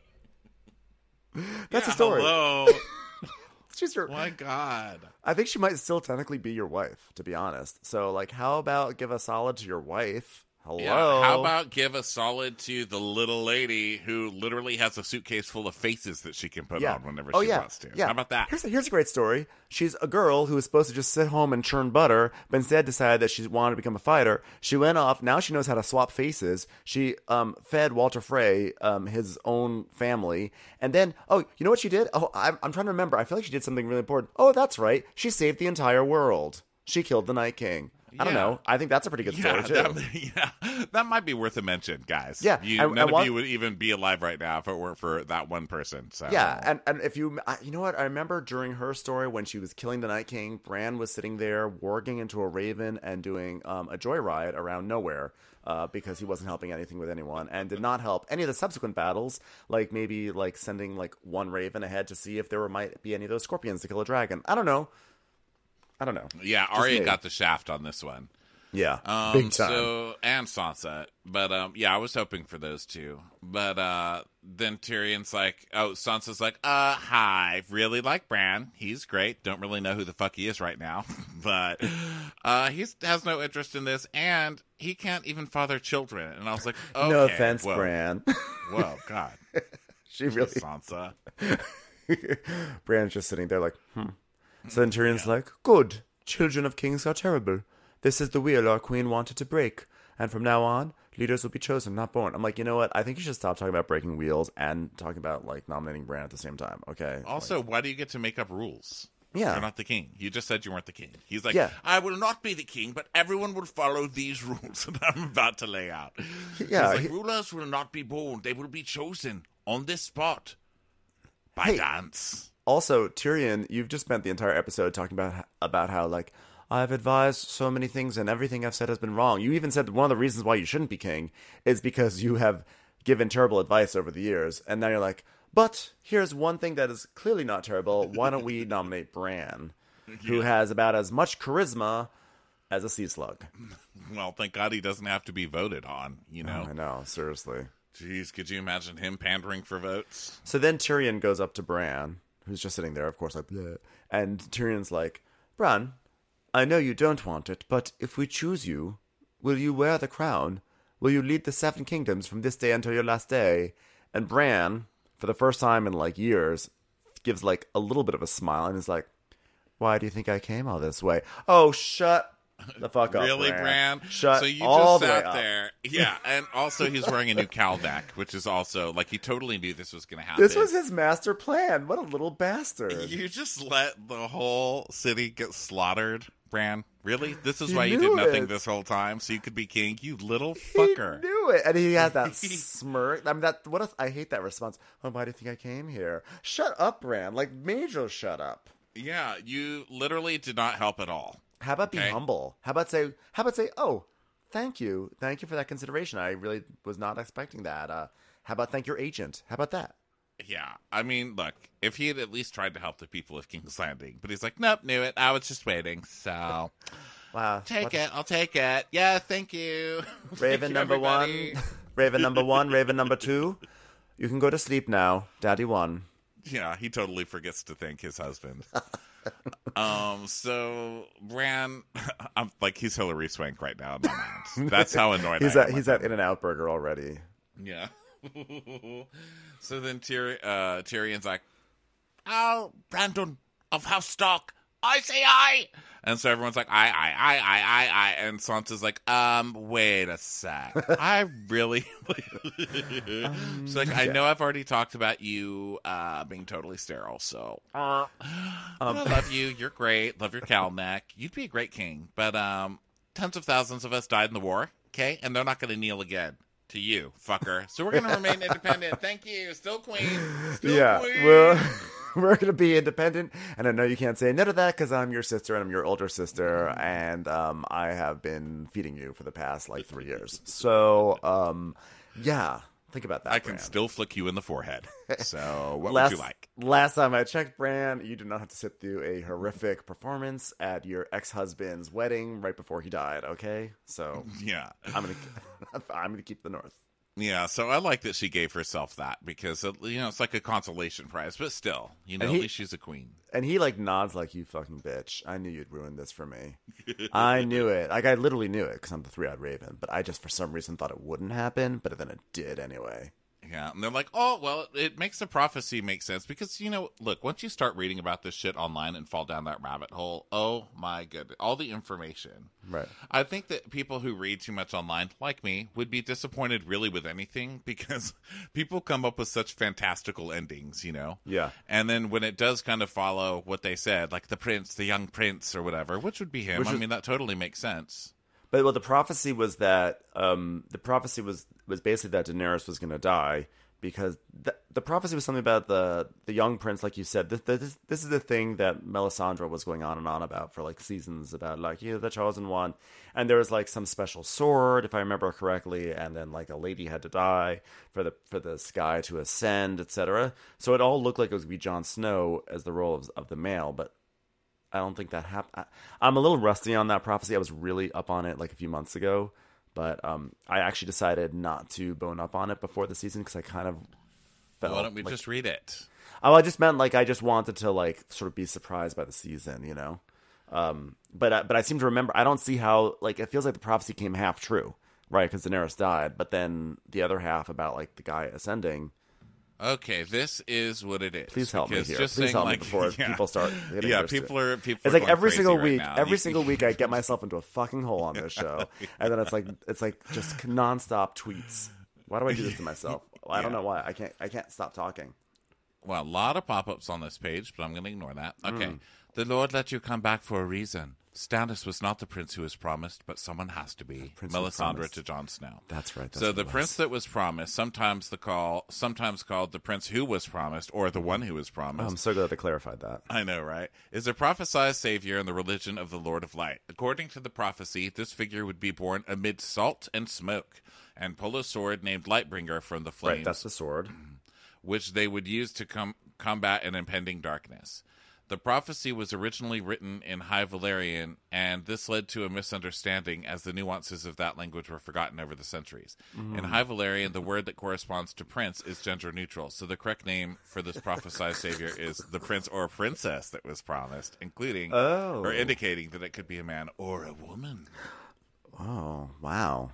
A: That's the story.
B: Hello.
A: She's her.
B: My God.
A: I think she might still technically be your wife, to be honest. So, like, how about give a solid to your wife? Hello.
B: Yeah, how about give a solid to the little lady who literally has a suitcase full of faces that she can put on whenever she wants to?
A: Yeah.
B: How about that?
A: Here's a great story. She's a girl who was supposed to just sit home and churn butter, but instead decided that she wanted to become a fighter. She went off. Now she knows how to swap faces. She fed Walter Frey his own family. And then, you know what she did? Oh, I'm trying to remember. I feel like she did something really important. Oh, that's right. She saved the entire world. She killed the Night King. I don't know. I think that's a pretty good story, too.
B: That might be worth a mention, guys.
A: Yeah.
B: None of you would even be alive right now if it weren't for that one person. So.
A: Yeah, and if you know what? I remember during her story when she was killing the Night King, Bran was sitting there warging into a raven and doing a joyride around nowhere because he wasn't helping anything with anyone and did not help any of the subsequent battles, like maybe like sending like one raven ahead to see if there might be any of those scorpions to kill a dragon. I don't know.
B: Yeah, Arya got the shaft on this one.
A: Yeah, big time.
B: And Sansa. But, I was hoping for those two. But then Tyrion's like, Sansa's like, hi, really like Bran. He's great. Don't really know who the fuck he is right now. But he has no interest in this, and he can't even father children. And I was like, okay.
A: No offense, Bran.
B: Well, God.
A: She really...
B: Sansa.
A: Bran's just sitting there like, So then Tyrion's like, good. Children of kings are terrible. This is the wheel our queen wanted to break. And from now on, leaders will be chosen, not born. I'm like, you know what? I think you should stop talking about breaking wheels and talking about, like, nominating Bran at the same time, okay?
B: Also, why do you get to make up rules?
A: Yeah.
B: You're not the king. You just said you weren't the king. He's like,
A: Yeah.
B: I will not be the king, but everyone will follow these rules that I'm about to lay out.
A: Yeah.
B: He's like, rulers will not be born. They will be chosen on this spot by dance.
A: Also, Tyrion, you've just spent the entire episode talking about how, like, I've advised so many things and everything I've said has been wrong. You even said one of the reasons why you shouldn't be king is because you have given terrible advice over the years. And now you're like, but here's one thing that is clearly not terrible. Why don't we nominate Bran, who has about as much charisma as a sea slug?
B: Well, thank God he doesn't have to be voted on, you know?
A: Oh, I know, seriously.
B: Jeez, could you imagine him pandering for votes?
A: So then Tyrion goes up to Bran, who's just sitting there, of course, like, bleh. And Tyrion's like, Bran, I know you don't want it, but if we choose you, will you wear the crown? Will you lead the Seven Kingdoms from this day until your last day? And Bran, for the first time in, like, years, gives, like, a little bit of a smile and is like, why do you think I came all this way? Oh, shut the fuck up,
B: Really, Bran?
A: Shut
B: so you
A: all
B: just
A: the way
B: sat
A: up.
B: there. Yeah, and also he's wearing a new Caldac, which is also, like, he totally knew this was going to happen.
A: This was his master plan. What a little bastard.
B: You just let the whole city get slaughtered, Bran. Really? This is
A: He
B: why you did
A: knew
B: nothing
A: it.
B: this whole time, so you could be king? You little fucker.
A: He knew it. And he has that smirk. I mean, I hate that response. Oh, why do you think I came here? Shut up, Bran. Like, Major, shut up.
B: Yeah, you literally did not help at all.
A: How about be
B: Okay.
A: humble? How about say, oh, thank you. Thank you for that consideration. I really was not expecting that. How about thank your agent? How about that?
B: Yeah, I mean, look, if he had at least tried to help the people of King's Landing, but he's like, nope, knew it. I was just waiting, so
A: Wow.
B: I'll take it. Yeah, thank you.
A: Raven
B: Thank you,
A: number
B: everybody.
A: one. Raven number one. Raven number two. You can go to sleep now. Daddy won.
B: Yeah, he totally forgets to thank his husband. So Bran, I'm like, he's Hillary Swank right now in my mind. That's how annoyed
A: He's
B: I
A: at
B: am.
A: he's at In-N-Out Burger already.
B: Yeah. So then Tyrion's like, "Oh, Brandon of House Stark, I say aye." And so everyone's like, aye. And Sansa's like, wait a sec. I really... She's like, I know I've already talked about you being totally sterile, so... But I love you. You're great. Love your cowl neck. You'd be a great king. But tens of thousands of us died in the war, okay? And they're not going to kneel again to you, fucker. So we're going to remain independent. Thank you. Still queen. Still queen.
A: Well, we're going to be independent. And I know you can't say no to that because I'm your sister and I'm your older sister. And I have been feeding you for the past, 3 years. So, yeah. Think about that,
B: I can
A: Bran.
B: still flick you in the forehead. So what would you like?
A: Last time I checked, Bran, you did not have to sit through a horrific performance at your ex-husband's wedding right before he died, okay? So
B: Yeah.
A: I'm gonna keep the North.
B: Yeah, so I like that she gave herself that because, it's like a consolation prize, but still, at least she's a queen.
A: And he, nods like, you fucking bitch. I knew you'd ruin this for me. I knew it. I literally knew it because I'm the three-eyed raven. But I just, for some reason, thought it wouldn't happen. But then it did anyway.
B: Yeah, and they're like, oh, well, it makes the prophecy make sense because, look, once you start reading about this shit online and fall down that rabbit hole, oh my goodness, all the information.
A: Right.
B: I think that people who read too much online, like me, would be disappointed really with anything because people come up with such fantastical endings,
A: Yeah.
B: And then when it does kind of follow what they said, like the young prince or whatever, which would be him, that totally makes sense.
A: But the prophecy was that was basically that Daenerys was going to die because the prophecy was something about the young prince, like you said. This is the thing that Melisandre was going on and on about for seasons about the chosen one, and there was some special sword, if I remember correctly, and then a lady had to die for the sky to ascend, etc. So it all looked like it was going to be Jon Snow as the role of the male, but I don't think that happened. I'm a little rusty on that prophecy. I was really up on it a few months ago, but I actually decided not to bone up on it before the season because I kind of felt.
B: Why don't we just read it?
A: Oh, I just meant I just wanted to sort of be surprised by the season, But I seem to remember. I don't see how it feels like the prophecy came half true, right? Because Daenerys died, but then the other half about the guy ascending.
B: Okay, this is what it is.
A: Please help me here.
B: Just
A: Please
B: saying,
A: help me
B: like,
A: before people start getting interested.
B: people are
A: It's
B: like
A: like every single
B: right
A: week.
B: now.
A: Every single week, I get myself into a fucking hole on this show, and then it's like just nonstop tweets. Why do I do this to myself? I don't know why. I can't stop talking.
B: Well, a lot of pop-ups on this page, but I'm going to ignore that. Okay. The Lord let you come back for a reason. Stannis was not the prince who was promised, but someone has to be. Melisandre to Jon Snow.
A: That's right.
B: So the prince that was promised, sometimes called the prince who was promised, or the one who was promised.
A: Oh, I'm so glad they clarified that.
B: I know, right? Is a prophesied savior in the religion of the Lord of Light. According to the prophecy, this figure would be born amid salt and smoke, and pull a sword named Lightbringer from the flames.
A: Right, that's the sword.
B: Which they would use to combat an impending darkness. The prophecy was originally written in High Valyrian, and this led to a misunderstanding as the nuances of that language were forgotten over the centuries. In High Valyrian, the word that corresponds to prince is gender neutral, so the correct name for this prophesied savior is the prince or princess that was promised, including or indicating that it could be a man or a woman.
A: Oh, wow.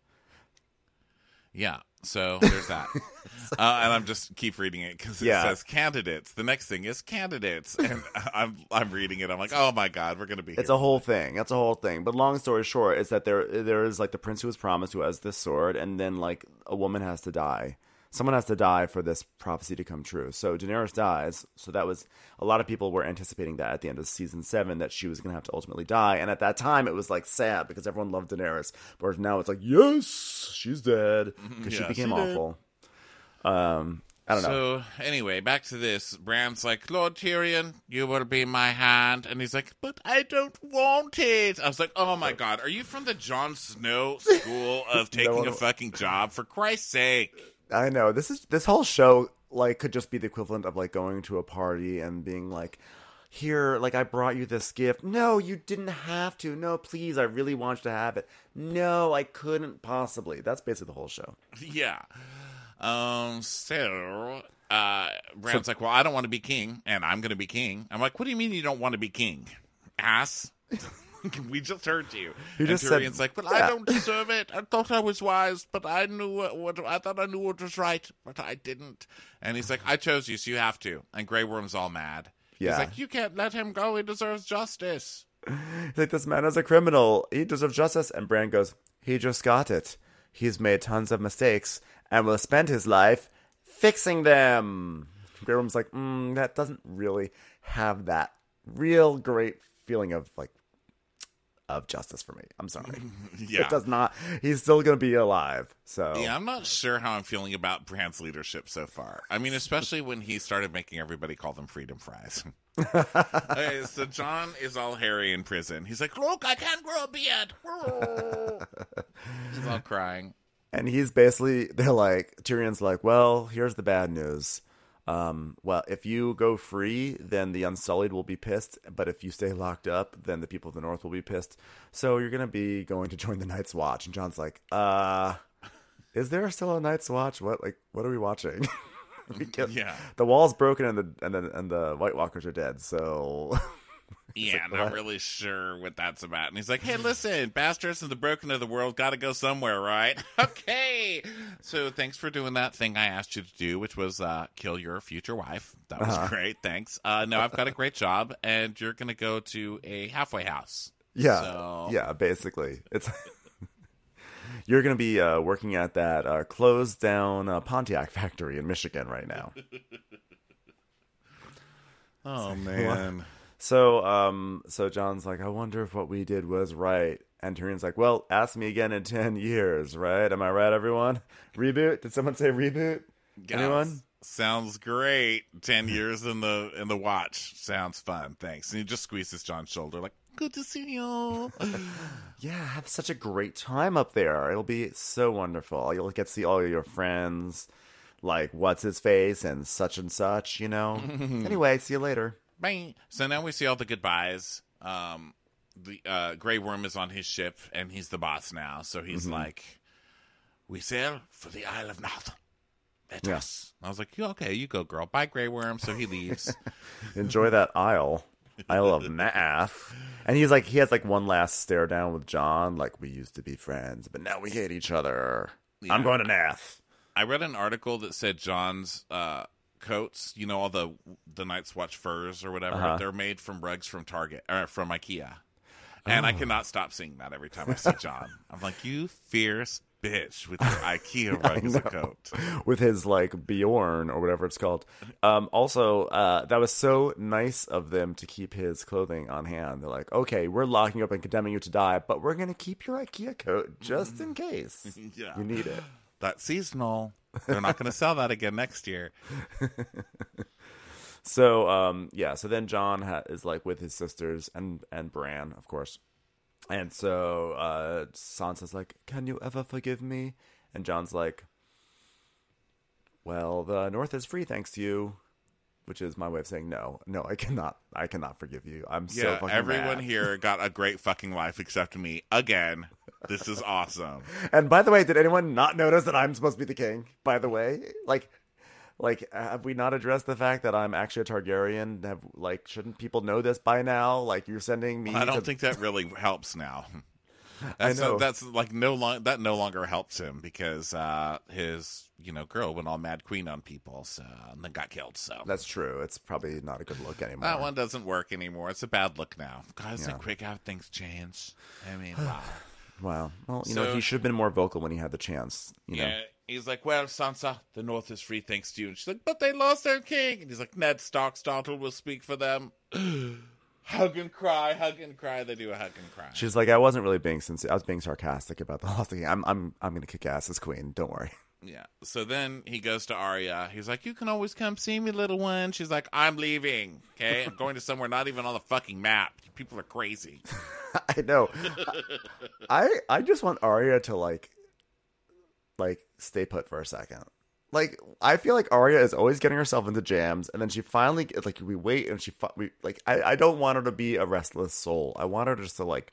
B: Yeah, so there's that. And I'm just keep reading it because it says candidates. The next thing is candidates. And I'm reading it. I'm like, oh my God, we're going to be
A: It's a whole thing. That's a whole thing. But long story short is that there is like the prince who was promised who has this sword, and then like a woman has to die. Someone has to die for this prophecy to come true. So Daenerys dies. So that was a lot of people were anticipating that at the end of season 7 that she was going to have to ultimately die. And at that time, it was like sad because everyone loved Daenerys. Whereas now it's like, yes, she's dead because she became awful. I don't know.
B: So anyway, back to this. Bran's like, Lord Tyrion, you will be my hand. And he's like, but I don't want it. I was like, oh my God, are you from the Jon Snow school of taking a fucking job? For Christ's sake.
A: I know this whole show like could just be the equivalent of like going to a party and being like, here, like I brought you this gift. No, you didn't have to. No, please, I really want you to have it. No, I couldn't possibly. That's basically the whole show.
B: Yeah. Bran's like, well, I don't want to be king, and I'm going to be king. I'm like, what do you mean you don't want to be king, ass? We just heard you.
A: You just
B: Tyrion's
A: said,
B: like, but I don't deserve it. I thought I was wise, but I thought I knew what was right, but I didn't. And he's like, I chose you, so you have to. And Grey Worm's all mad.
A: Yeah.
B: He's like, you can't let him go. He deserves justice.
A: He's like, this man is a criminal. He deserves justice. And Bran goes, he just got it. He's made tons of mistakes and will spend his life fixing them. Grey Worm's like, that doesn't really have that real great feeling of like, of justice for me. I'm sorry.
B: Yeah.
A: It does not. He's still going to be alive. So
B: yeah, I'm not sure how I'm feeling about Bran's leadership so far. I mean, especially when he started making everybody call them freedom fries. Okay, so Jon is all hairy in prison. He's like, look, I can't grow a beard. He's all crying.
A: And he's basically, they're like, Tyrion's like, well, here's the bad news. Well, if you go free, then the Unsullied will be pissed. But if you stay locked up, then the people of the North will be pissed. So you're going to be going to join the Night's Watch. And Jon's like, is there still a Night's Watch? What are we watching?
B: Yeah.
A: The wall's broken and the White Walkers are dead. So
B: yeah, like, not really sure what that's about. And he's like, hey, listen, bastards and the broken of the world got to go somewhere, right? Okay. So thanks for doing that thing I asked you to do, which was kill your future wife. That was great. Thanks. Now I've got a great job, and you're going to go to a halfway house.
A: Yeah. Yeah, basically. It's you're going to be working at that closed down Pontiac factory in Michigan right now.
B: Oh, man.
A: So Jon's like, I wonder if what we did was right. And Tyrion's like, well, ask me again in 10 years, right? Am I right, everyone? Reboot? Did someone say reboot? Anyone?
B: Sounds great. 10 years in the watch. Sounds fun. Thanks. And he just squeezes Jon's shoulder like, good to see you.
A: Yeah, have such a great time up there. It'll be so wonderful. You'll get to see all your friends, like what's his face and such, you know. Anyway, see you later.
B: Bye. So now we see all the goodbyes. The Grey Worm is on his ship, and he's the boss now. So he's like, we sail for the Isle of Nath. Let us. I was like, okay, you go, girl. Bye, Grey Worm. So he leaves.
A: Enjoy that Isle of Nath. And he has like one last stare down with Jon, like we used to be friends, but now we hate each other. Yeah. I'm going to Nath.
B: I read an article that said John's coats, all the Night's Watch furs or whatever, they're made from rugs from Target or from IKEA. And I cannot stop seeing that every time I see John. I'm like, you fierce bitch with your IKEA rug as a coat.
A: With his, Bjorn or whatever it's called. Also, that was so nice of them to keep his clothing on hand. They're like, okay, we're locking you up and condemning you to die, but we're going to keep your IKEA coat just in case you need it.
B: That's seasonal. They're not going to sell that again next year.
A: So, so then John is with his sisters and Bran, of course. And so Sansa's like, can you ever forgive me? And John's like, well, the North is free thanks to you. Which is my way of saying no, I cannot forgive you. I'm so fucking
B: everyone
A: mad.
B: here got a great fucking life except me. Again, this is awesome.
A: And by the way, did anyone not notice that I'm supposed to be the king? By the way, have we not addressed the fact that I'm actually a Targaryen? Shouldn't people know this by now? You're sending me.
B: I don't think that really helps now.
A: I know.
B: That's that no longer helps him because his girl went all Mad Queen on people, and then got killed. So
A: that's true. It's probably not a good look anymore.
B: That one doesn't work anymore. It's a bad look now. God, isn't quick how things change. I mean, wow.
A: Wow. Well, he should have been more vocal when he had the chance. You know?
B: He's like, well, Sansa, the North is free thanks to you. And she's like, but they lost their king. And he's like, Ned Stark's daughter will speak for them. Hug and cry. They do a hug and cry.
A: She's like, I wasn't really being sincere. I was being sarcastic about the lost king. I'm going to kick ass as queen. Don't worry.
B: Yeah. So then he goes to Arya. He's like, you can always come see me, little one. She's like, I'm leaving. Okay? I'm going to somewhere not even on the fucking map. People are crazy.
A: I know. I just want Arya to stay put for a second. I feel like Arya is always getting herself into jams, and then she finally we wait, and I don't want her to be a restless soul. I want her just to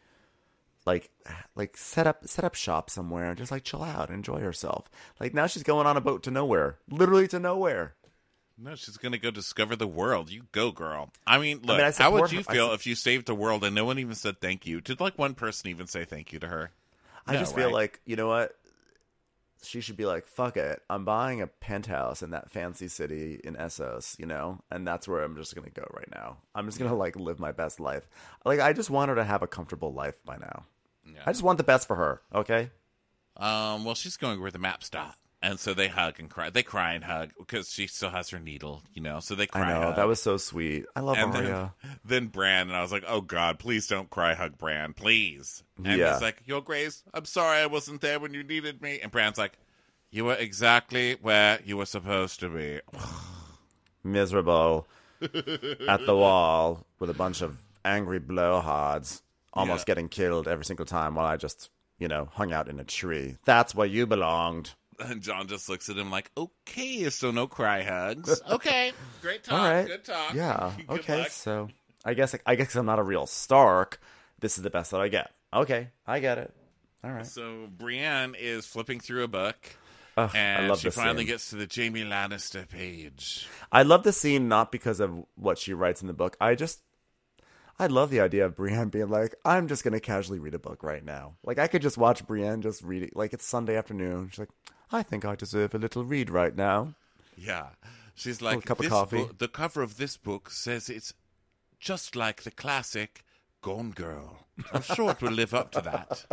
A: set up shop somewhere and just chill out, enjoy herself. Now she's going on a boat to nowhere, literally to nowhere.
B: No, she's gonna go discover the world. You go, girl. I mean, look, how would you feel if you saved the world and no one even said thank you? Did one person even say thank you to her?
A: I just feel like, you know what? She should be like, fuck it. I'm buying a penthouse in that fancy city in Essos, and that's where I'm just going to go right now. I'm just going to live my best life. I just want her to have a comfortable life by now. Yeah. I just want the best for her. Okay.
B: Well, she's going where the map stopped. And so they hug and cry. They cry and hug because she still has her needle, so they cry.
A: I know.
B: Hug.
A: That was so sweet. I love Arya.
B: Then Bran, and I was like, oh, God, please don't cry, hug Bran, please. And he's like, Your Grace, I'm sorry I wasn't there when you needed me. And Bran's like, you were exactly where you were supposed to be.
A: Miserable at the wall with a bunch of angry blowhards almost getting killed every single time while I just, hung out in a tree. That's where you belonged.
B: And John just looks at him like, okay, so no cry hugs. Okay, great talk,
A: all right.
B: Good talk.
A: Yeah,
B: Good
A: okay,
B: luck.
A: So I guess I'm not a real Stark. This is the best that I get. Okay, I get it. All right.
B: So Brienne is flipping through a book.
A: And
B: I love she finally
A: scene.
B: gets to the Jaime Lannister page.
A: I love the scene not because of what she writes in the book. I love the idea of Brienne being like, I'm just going to casually read a book right now. I could just watch Brienne just read it. It's Sunday afternoon. She's like, I think I deserve a little read right now.
B: Yeah. She's like,
A: a cup of coffee.
B: The cover of this book says it's just like the classic Gone Girl. I'm sure it will live up to that.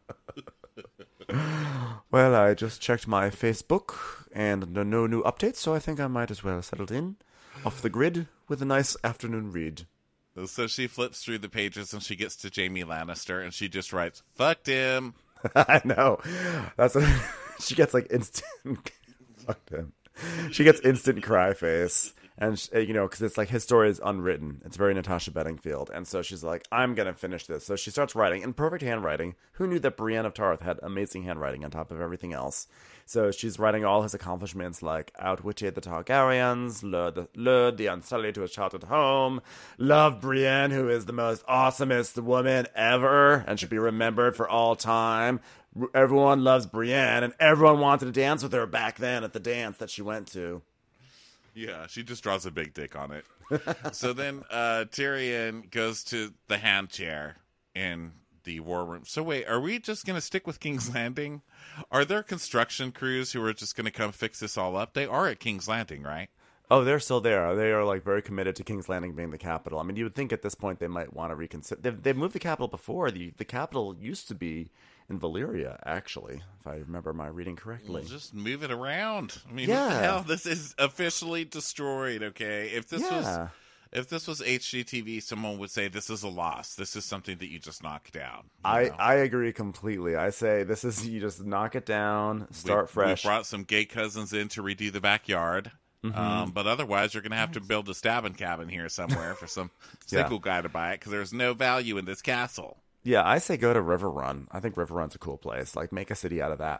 A: Well, I just checked my Facebook, and no new updates, so I think I might as well settle in off the grid with a nice afternoon read.
B: So she flips through the pages, and she gets to Jaime Lannister, and she just writes, fucked him.
A: I know. That's what she gets instant. Fucked him. She gets instant cry face. And, because it's his story is unwritten. It's very Natasha Bedingfield. And so she's like, I'm going to finish this. So she starts writing in perfect handwriting. Who knew that Brienne of Tarth had amazing handwriting on top of everything else? So she's writing all his accomplishments outwitted the Targaryens, lured the Unsullied to a sheltered home, loved Brienne, who is the most awesomest woman ever and should be remembered for all time. Everyone loves Brienne, and everyone wanted to dance with her back then at the dance that she went to.
B: Yeah, she just draws a big dick on it. So then Tyrion goes to the hand chair in the war room. So wait, are we just going to stick with King's Landing? Are there construction crews who are just going to come fix this all up? They are at King's Landing, right?
A: Oh, they're still there. They are like very committed to King's Landing being the capital. I mean, you would think at this point they might want to reconsider. They've moved the capital before. The capital used to be in Valyria, actually, if I remember my reading correctly.
B: Well, just move it around. I mean,
A: Yeah.
B: what the hell? This is officially destroyed. Okay, if this was HGTV, someone would say this is a loss. This is something that you just knock down.
A: I agree completely. I say this is you just knock it down, start fresh.
B: We brought some gay cousins in to redo the backyard. But otherwise, you're going to have to build a stabbing cabin here somewhere for some single guy to buy it because there's no value in this castle.
A: Yeah, I say go to Riverrun. I think Riverrun's a cool place. Like, make a city out of that.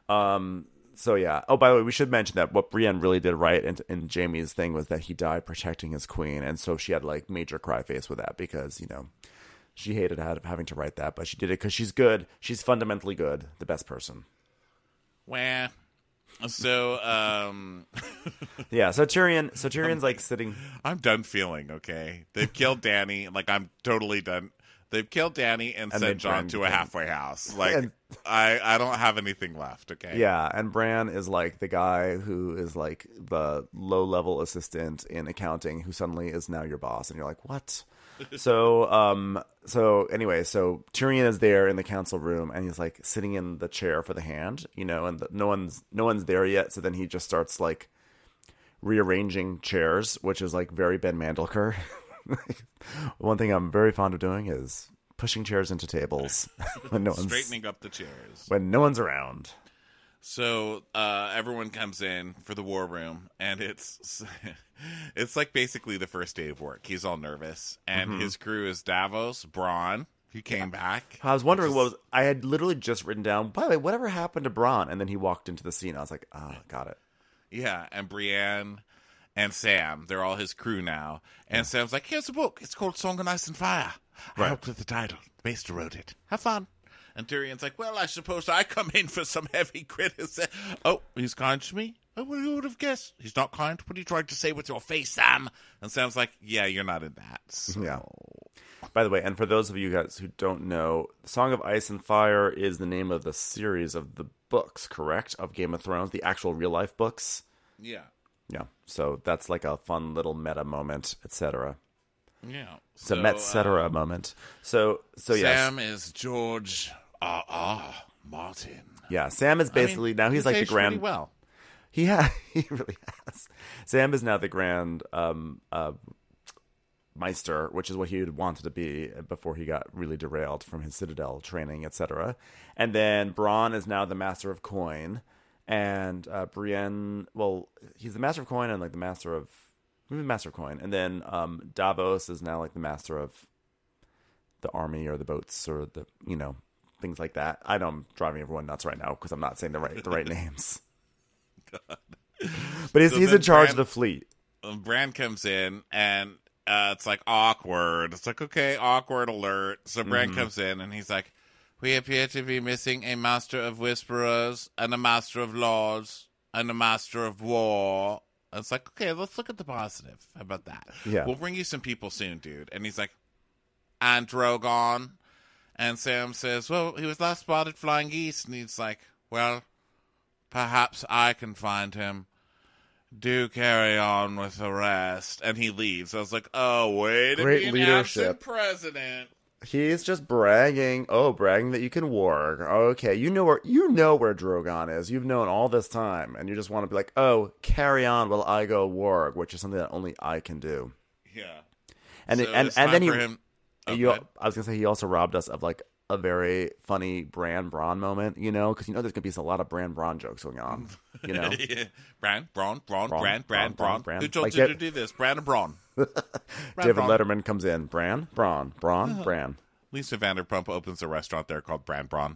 A: So, yeah. Oh, by the way, we should mention that what Brienne really did right in Jaime's thing was that he died protecting his queen. And so she had, like, major cry face with that because, you know, she hated having to write that. But she did it because she's good. She's fundamentally good. The best person.
B: Well... So,
A: yeah. So Tyrion's like sitting.
B: I'm done feeling okay. They've killed Dany. Like I'm totally done. They've killed Dany and sent Jon to a halfway house. Like I don't have anything left. Okay.
A: Yeah, and Bran is like the guy who is like the low level assistant in accounting who suddenly is now your boss, and you're like, what? So anyway, so Tyrion is there in the council room, and he's like sitting in the chair for the hand, you know, and no one's there yet. So then he just starts like rearranging chairs, which is like very Ben Mandelker. One thing I'm very fond of doing is pushing chairs into tables when
B: straightening up the chairs
A: when no one's around.
B: So everyone comes in for the war room, and it's like basically the first day of work. He's all nervous, and his crew is Davos, Bronn, who came back.
A: I was wondering I had literally just written down, by the way, whatever happened to Bronn? And then he walked into the scene. I was like, got it.
B: Yeah, and Brienne and Sam, they're all his crew now. And Sam's like, here's a book. It's called Song of Ice and Fire. I helped with the title. The Maester wrote it. Have fun. And Tyrion's like, well, I suppose I come in for some heavy criticism. Oh, he's kind to me? Oh, well, who would have guessed? He's not kind. What are you trying to say with your face, Sam? And Sam's like, yeah, you're not in that. So.
A: Yeah. By the way, and for those of you guys who don't know, Song of Ice and Fire is the name of the series of the books, correct? Of Game of Thrones, the actual real-life books?
B: Yeah.
A: Yeah. So that's like a fun little meta moment, etc.
B: Yeah.
A: It's a met-cetera moment. So
B: Sam is George Martin.
A: Yeah, Sam is basically now he's like the grand.
B: Well,
A: he really has. Sam is now the grand Meister, which is what he had wanted to be before he got really derailed from his Citadel training, etc. And then Bronn is now the Master of Coin, and Brienne. Well, he's the Master of Coin and like the Master of Coin, and then Davos is now like the Master of the army or the boats or the things like that. I know I'm driving everyone nuts right now because I'm not saying the right names. God. But he's in charge of the fleet.
B: Bran comes in and it's like awkward. It's like, okay, awkward alert. So Bran comes in and he's like, we appear to be missing a Master of Whisperers and a Master of Laws and a Master of War. And it's like, okay, let's look at the positive. How about that?
A: Yeah.
B: We'll bring you some people soon, dude. And he's like, and Drogon. And Sam says, well, he was last spotted flying east. And he's like, well, perhaps I can find him. Do carry on with the rest. And he leaves. I was like, oh, way to
A: Great
B: be an
A: leadership.
B: absent president.
A: He's just bragging. Oh, bragging that you can warg. Okay, you know where Drogon is. You've known all this time. And you just want to be like, oh, carry on while I go warg, which is something that only I can do.
B: Yeah.
A: And
B: so
A: and then he...
B: him.
A: I was gonna say he also robbed us of like a very funny Bran moment, because there's gonna be a lot of Bran jokes going on,
B: yeah. Bran. Who told you to do this? Bran and Bron.
A: David Letterman comes in. Bran.
B: Lisa Vanderpump opens a restaurant there called Bran Bron.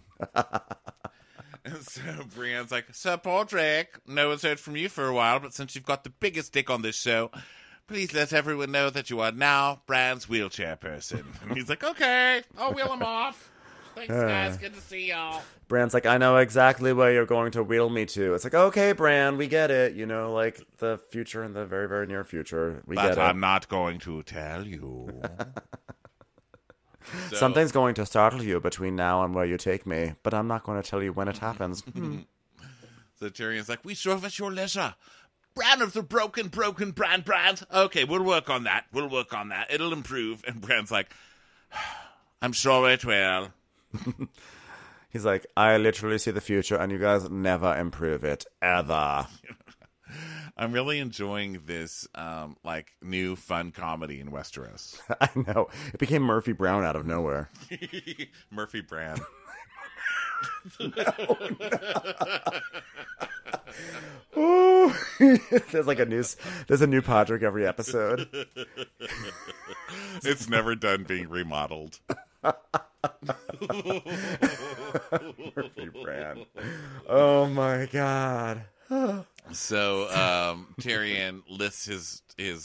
B: And so Brienne's like, Sir Podrick, no one's heard from you for a while, but since you've got the biggest dick on this show, please let everyone know that you are now Bran's wheelchair person. And he's like, okay, I'll wheel him off. Thanks, guys. Good to see y'all.
A: Bran's like, I know exactly where you're going to wheel me to. It's like, okay, Bran, we get it. Like the future in the very, very near future. We get it.
B: But I'm not going to tell you. So,
A: Something's going to startle you between now and where you take me, but I'm not going to tell you when it happens.
B: So Tyrion's like, we serve at your leisure. Bran of the broken Bran. Okay, we'll work on that. It'll improve. And Bran's like, I'm sure it will.
A: He's like, I literally see the future, and you guys never improve it, ever.
B: I'm really enjoying this, new fun comedy in Westeros.
A: I know. It became Murphy Brown out of nowhere.
B: Murphy Bran.
A: Ooh. There's a new Podrick every episode.
B: It's never done being remodeled.
A: Murphy Brand. Oh my god.
B: So Tyrion lists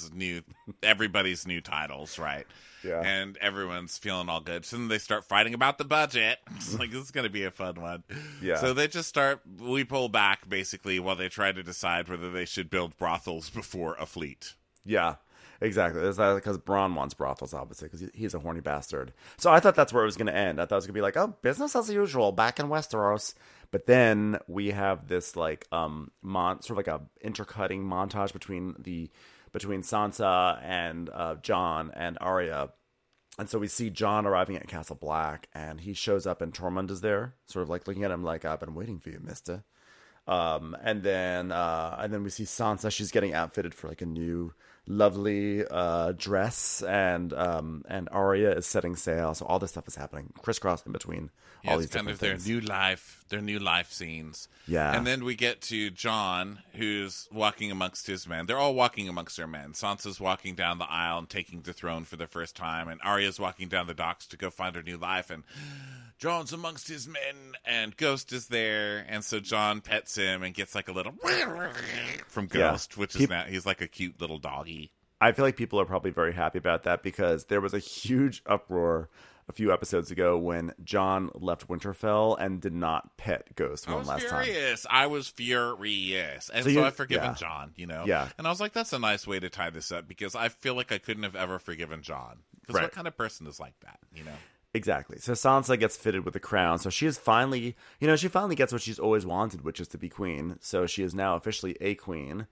B: everybody's new titles, right?
A: Yeah.
B: And everyone's feeling all good. So then they start fighting about the budget. It's like, this is going to be a fun one.
A: Yeah.
B: So they just we pull back, basically, while they try to decide whether they should build brothels before a fleet.
A: Yeah, exactly. It's because Bronn wants brothels, obviously, because he's a horny bastard. So I thought that's where it was going to end. I thought it was going to be like, oh, business as usual, back in Westeros. But then we have this, sort of like a intercutting montage between Sansa and Jon and Arya. And so we see Jon arriving at Castle Black, and he shows up, and Tormund is there, sort of like looking at him like, I've been waiting for you, mister. And then we see Sansa. She's getting outfitted for like a new lovely dress, and Arya is setting sail. So all this stuff is happening, crisscross in between all these different things.
B: Their new life scenes.
A: Yeah.
B: And then we get to Jon, who's walking amongst his men. They're all walking amongst their men. Sansa's walking down the aisle and taking the throne for the first time, and Arya's walking down the docks to go find her new life, and Jon's amongst his men, and Ghost is there, and so Jon pets him and gets like a little from Ghost, which is now he's like a cute little doggy.
A: I feel like people are probably very happy about that, because there was a huge uproar a few episodes ago when Jon left Winterfell and did not pet Ghost one last time.
B: I was furious. And so I've forgiven Jon,
A: Yeah.
B: And I was like, that's a nice way to tie this up, because I feel like I couldn't have ever forgiven Jon. Because what kind of person is like that,
A: Exactly. So Sansa gets fitted with the crown. So she is finally, she finally gets what she's always wanted, which is to be queen. So she is now officially a queen.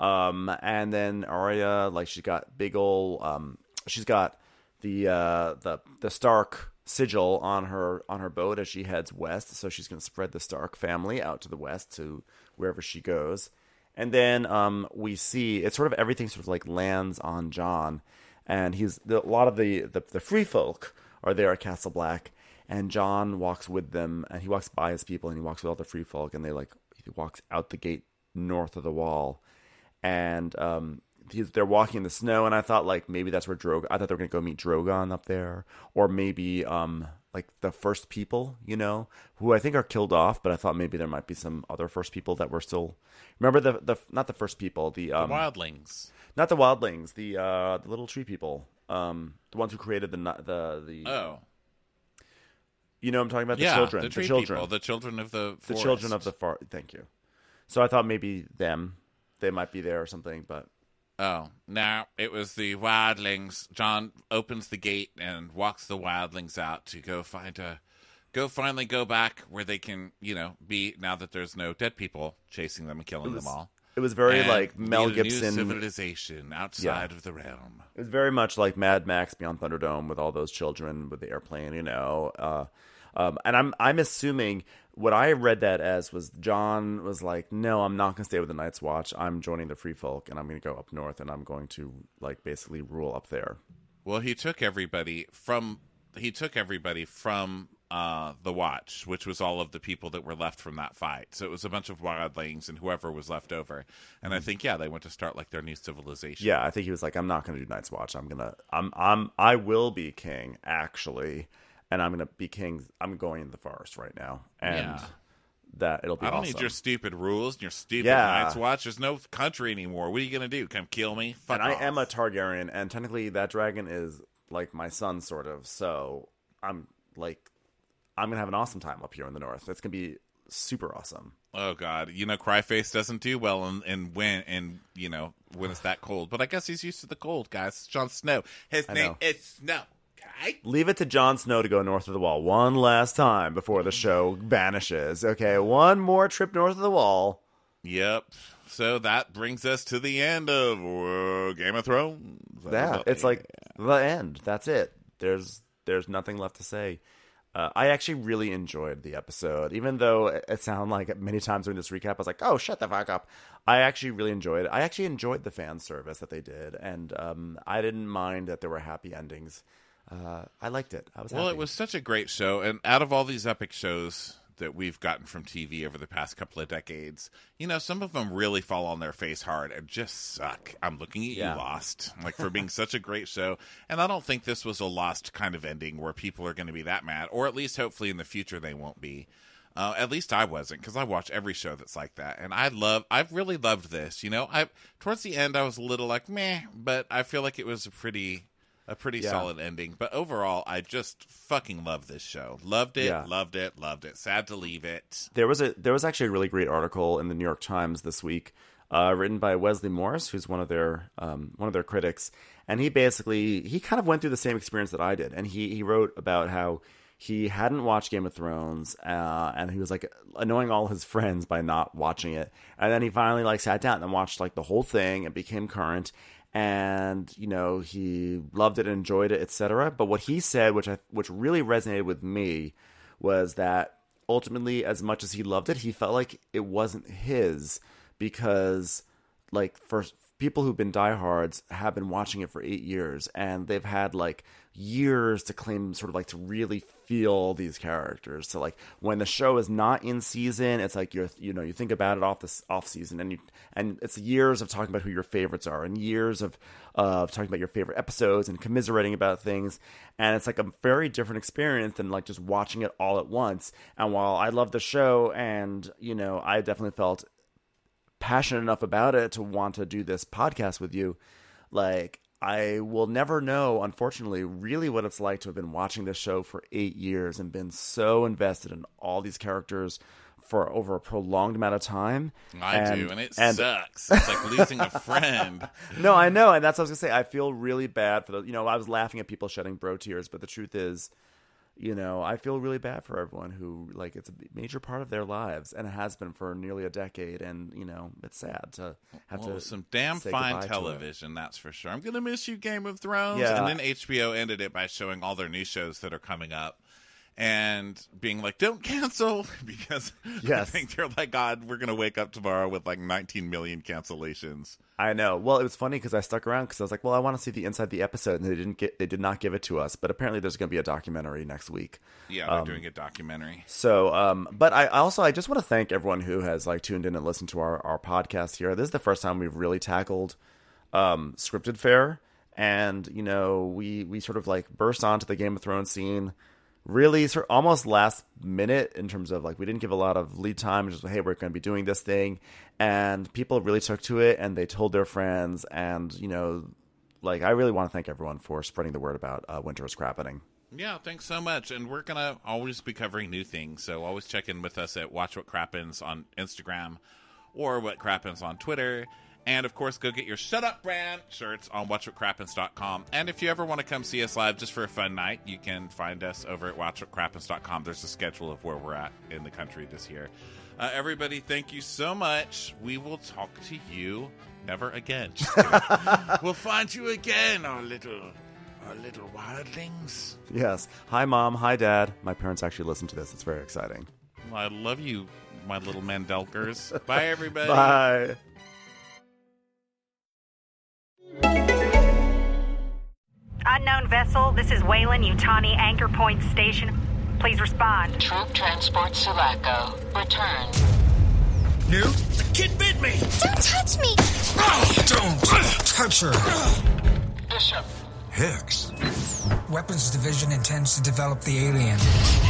A: And then Arya, she's got big ol', she's got the Stark sigil on her boat as she heads west. So she's going to spread the Stark family out to the west to wherever she goes. And then we see it's sort of everything sort of like lands on Jon, and a lot of the free folk are there at Castle Black, and Jon walks with them, and he walks by his people, and he walks with all the free folk, and he walks out the gate north of the wall, and they're walking in the snow, and I thought maybe that's where I thought they were going to go meet Drogon up there, or maybe the first people, who I think are killed off, but I thought maybe there might be some other first people that were still. Remember the not the first people, the
B: wildlings,
A: not the wildlings, the little tree people. The ones who created the
B: oh,
A: I'm talking about the children,
B: the children of the forest.
A: The children of the forest. Thank you. So I thought maybe they might be there or something, but
B: no, it was the wildlings. Jon opens the gate and walks the wildlings out to finally go back where they can, be, now that there's no dead people chasing them and killing them all.
A: It was very Mel
B: Gibson.
A: Gibson
B: civilization outside of the realm.
A: It was very much like Mad Max Beyond Thunderdome with all those children with the airplane, and I'm assuming what I read that as was Jon was like, no, I'm not going to stay with the Night's Watch. I'm joining the Free Folk, and I'm going to go up north, and I'm going to basically rule up there.
B: Well, he took everybody from the Watch, which was all of the people that were left from that fight. So it was a bunch of wildlings and whoever was left over. And I think, they went to start their new civilization.
A: Yeah, I think he was like, I'm not going to do Night's Watch. I will be king, actually. And I'm going to be king. I'm going in the forest right now. And that it'll be
B: I don't
A: awesome.
B: need your stupid rules and your stupid Night's Watch. There's no country anymore. What are you going to do? Come kill me? Fuck off.
A: I am a Targaryen, and technically that dragon is like my son, sort of. So I'm going to have an awesome time up here in the north. It's going to be super awesome.
B: Oh, God. Cryface doesn't do well when it's that cold. But I guess he's used to the cold, guys. Jon Snow. His name is Snow.
A: Leave it to Jon Snow to go north of the Wall one last time before the show vanishes. Okay, one more trip north of the Wall.
B: Yep. So that brings us to the end of Game of Thrones.
A: Yeah, it's like the end. That's it. There's nothing left to say. I actually really enjoyed the episode, even though it sounded like many times during this recap I was like, "Oh, shut the fuck up." I actually really enjoyed it. I actually enjoyed the fan service that they did, and I didn't mind that there were happy endings. I liked it. I was happy.
B: Well, it was such a great show, and out of all these epic shows that we've gotten from TV over the past couple of decades, some of them really fall on their face hard and just suck. I'm looking at you, Lost, for being such a great show. And I don't think this was a Lost kind of ending where people are going to be that mad, or at least hopefully in the future they won't be. At least I wasn't, because I watch every show that's like that. And I've really loved this. Towards the end I was a little like, meh, but I feel like it was a pretty solid ending. But overall, I just fucking love this show. Loved it, loved it, loved it. Sad to leave it.
A: There was actually a really great article in the New York Times this week, written by Wesley Morris, who's one of their critics, and he kind of went through the same experience that I did, and he wrote about how he hadn't watched Game of Thrones, and he was like annoying all his friends by not watching it, and then he finally sat down and watched the whole thing and became current. And he loved it and enjoyed it, etc. But what he said, which really resonated with me, was that ultimately, as much as he loved it, he felt like it wasn't his, because for people who've been diehards have been watching it for 8 years, and they've had years to claim to really feel these characters. So when the show is not in season, it's you think about it off season, and it's years of talking about who your favorites are, and years of talking about your favorite episodes and commiserating about things, and it's a very different experience than just watching it all at once. And while I love the show, and I definitely felt passionate enough about it to want to do this podcast with you, I will never know, unfortunately, really what it's like to have been watching this show for 8 years and been so invested in all these characters for over a prolonged amount of time.
B: I do, and it sucks. It's like losing a friend.
A: No, I know, and that's what I was going to say. I feel really bad for the, I was laughing at people shedding bro tears, but the truth is, I feel really bad for everyone who, it's a major part of their lives, and it has been for nearly a decade, and, it's sad to have to
B: some damn fine television, that's for sure. I'm going to miss you, Game of Thrones.
A: Yeah.
B: And then HBO ended it by showing all their new shows that are coming up, and being like, don't cancel, because I think they're like, God, we're going to wake up tomorrow with 19 million cancellations.
A: I know. Well, it was funny because I stuck around because I was like, well, I want to see the inside the episode, and they did not give it to us, but apparently there's going to be a documentary next week.
B: Yeah, they're doing a documentary.
A: So, but I just want to thank everyone who has tuned in and listened to our podcast here. This is the first time we've really tackled scripted fare, and we sort of burst onto the Game of Thrones scene really sort of almost last minute, in terms of we didn't give a lot of lead time, just hey, we're going to be doing this thing, and people really took to it, and they told their friends, and I really want to thank everyone for spreading the word about Winter is Crappening.
B: Yeah, thanks so much, and we're gonna always be covering new things, so always check in with us at Watch What Crappens on Instagram or What Crappens on Twitter. And, of course, go get your Shut Up brand shirts on watchwhatcrappens.com. And if you ever want to come see us live just for a fun night, you can find us over at watchwhatcrappens.com. There's a schedule of where we're at in the country this year. Everybody, thank you so much. We will talk to you never again. Just kidding. We'll find you again, our little wildlings.
A: Yes. Hi, Mom. Hi, Dad. My parents actually listen to this. It's very exciting.
B: Well, I love you, my little Mandelkers. Bye, everybody.
A: Bye.
C: Unknown vessel, this is Wayland Yutani Anchor Point Station. Please respond.
D: Troop Transport Sulaco. Return.
E: Newt? The kid bit me!
F: Don't touch me!
E: Don't touch her!
D: Bishop.
E: Hicks.
G: Weapons Division intends to develop the alien.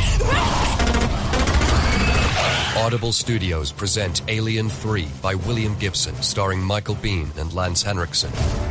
H: Audible Studios present Alien 3 by William Gibson, starring Michael Biehn and Lance Henriksen.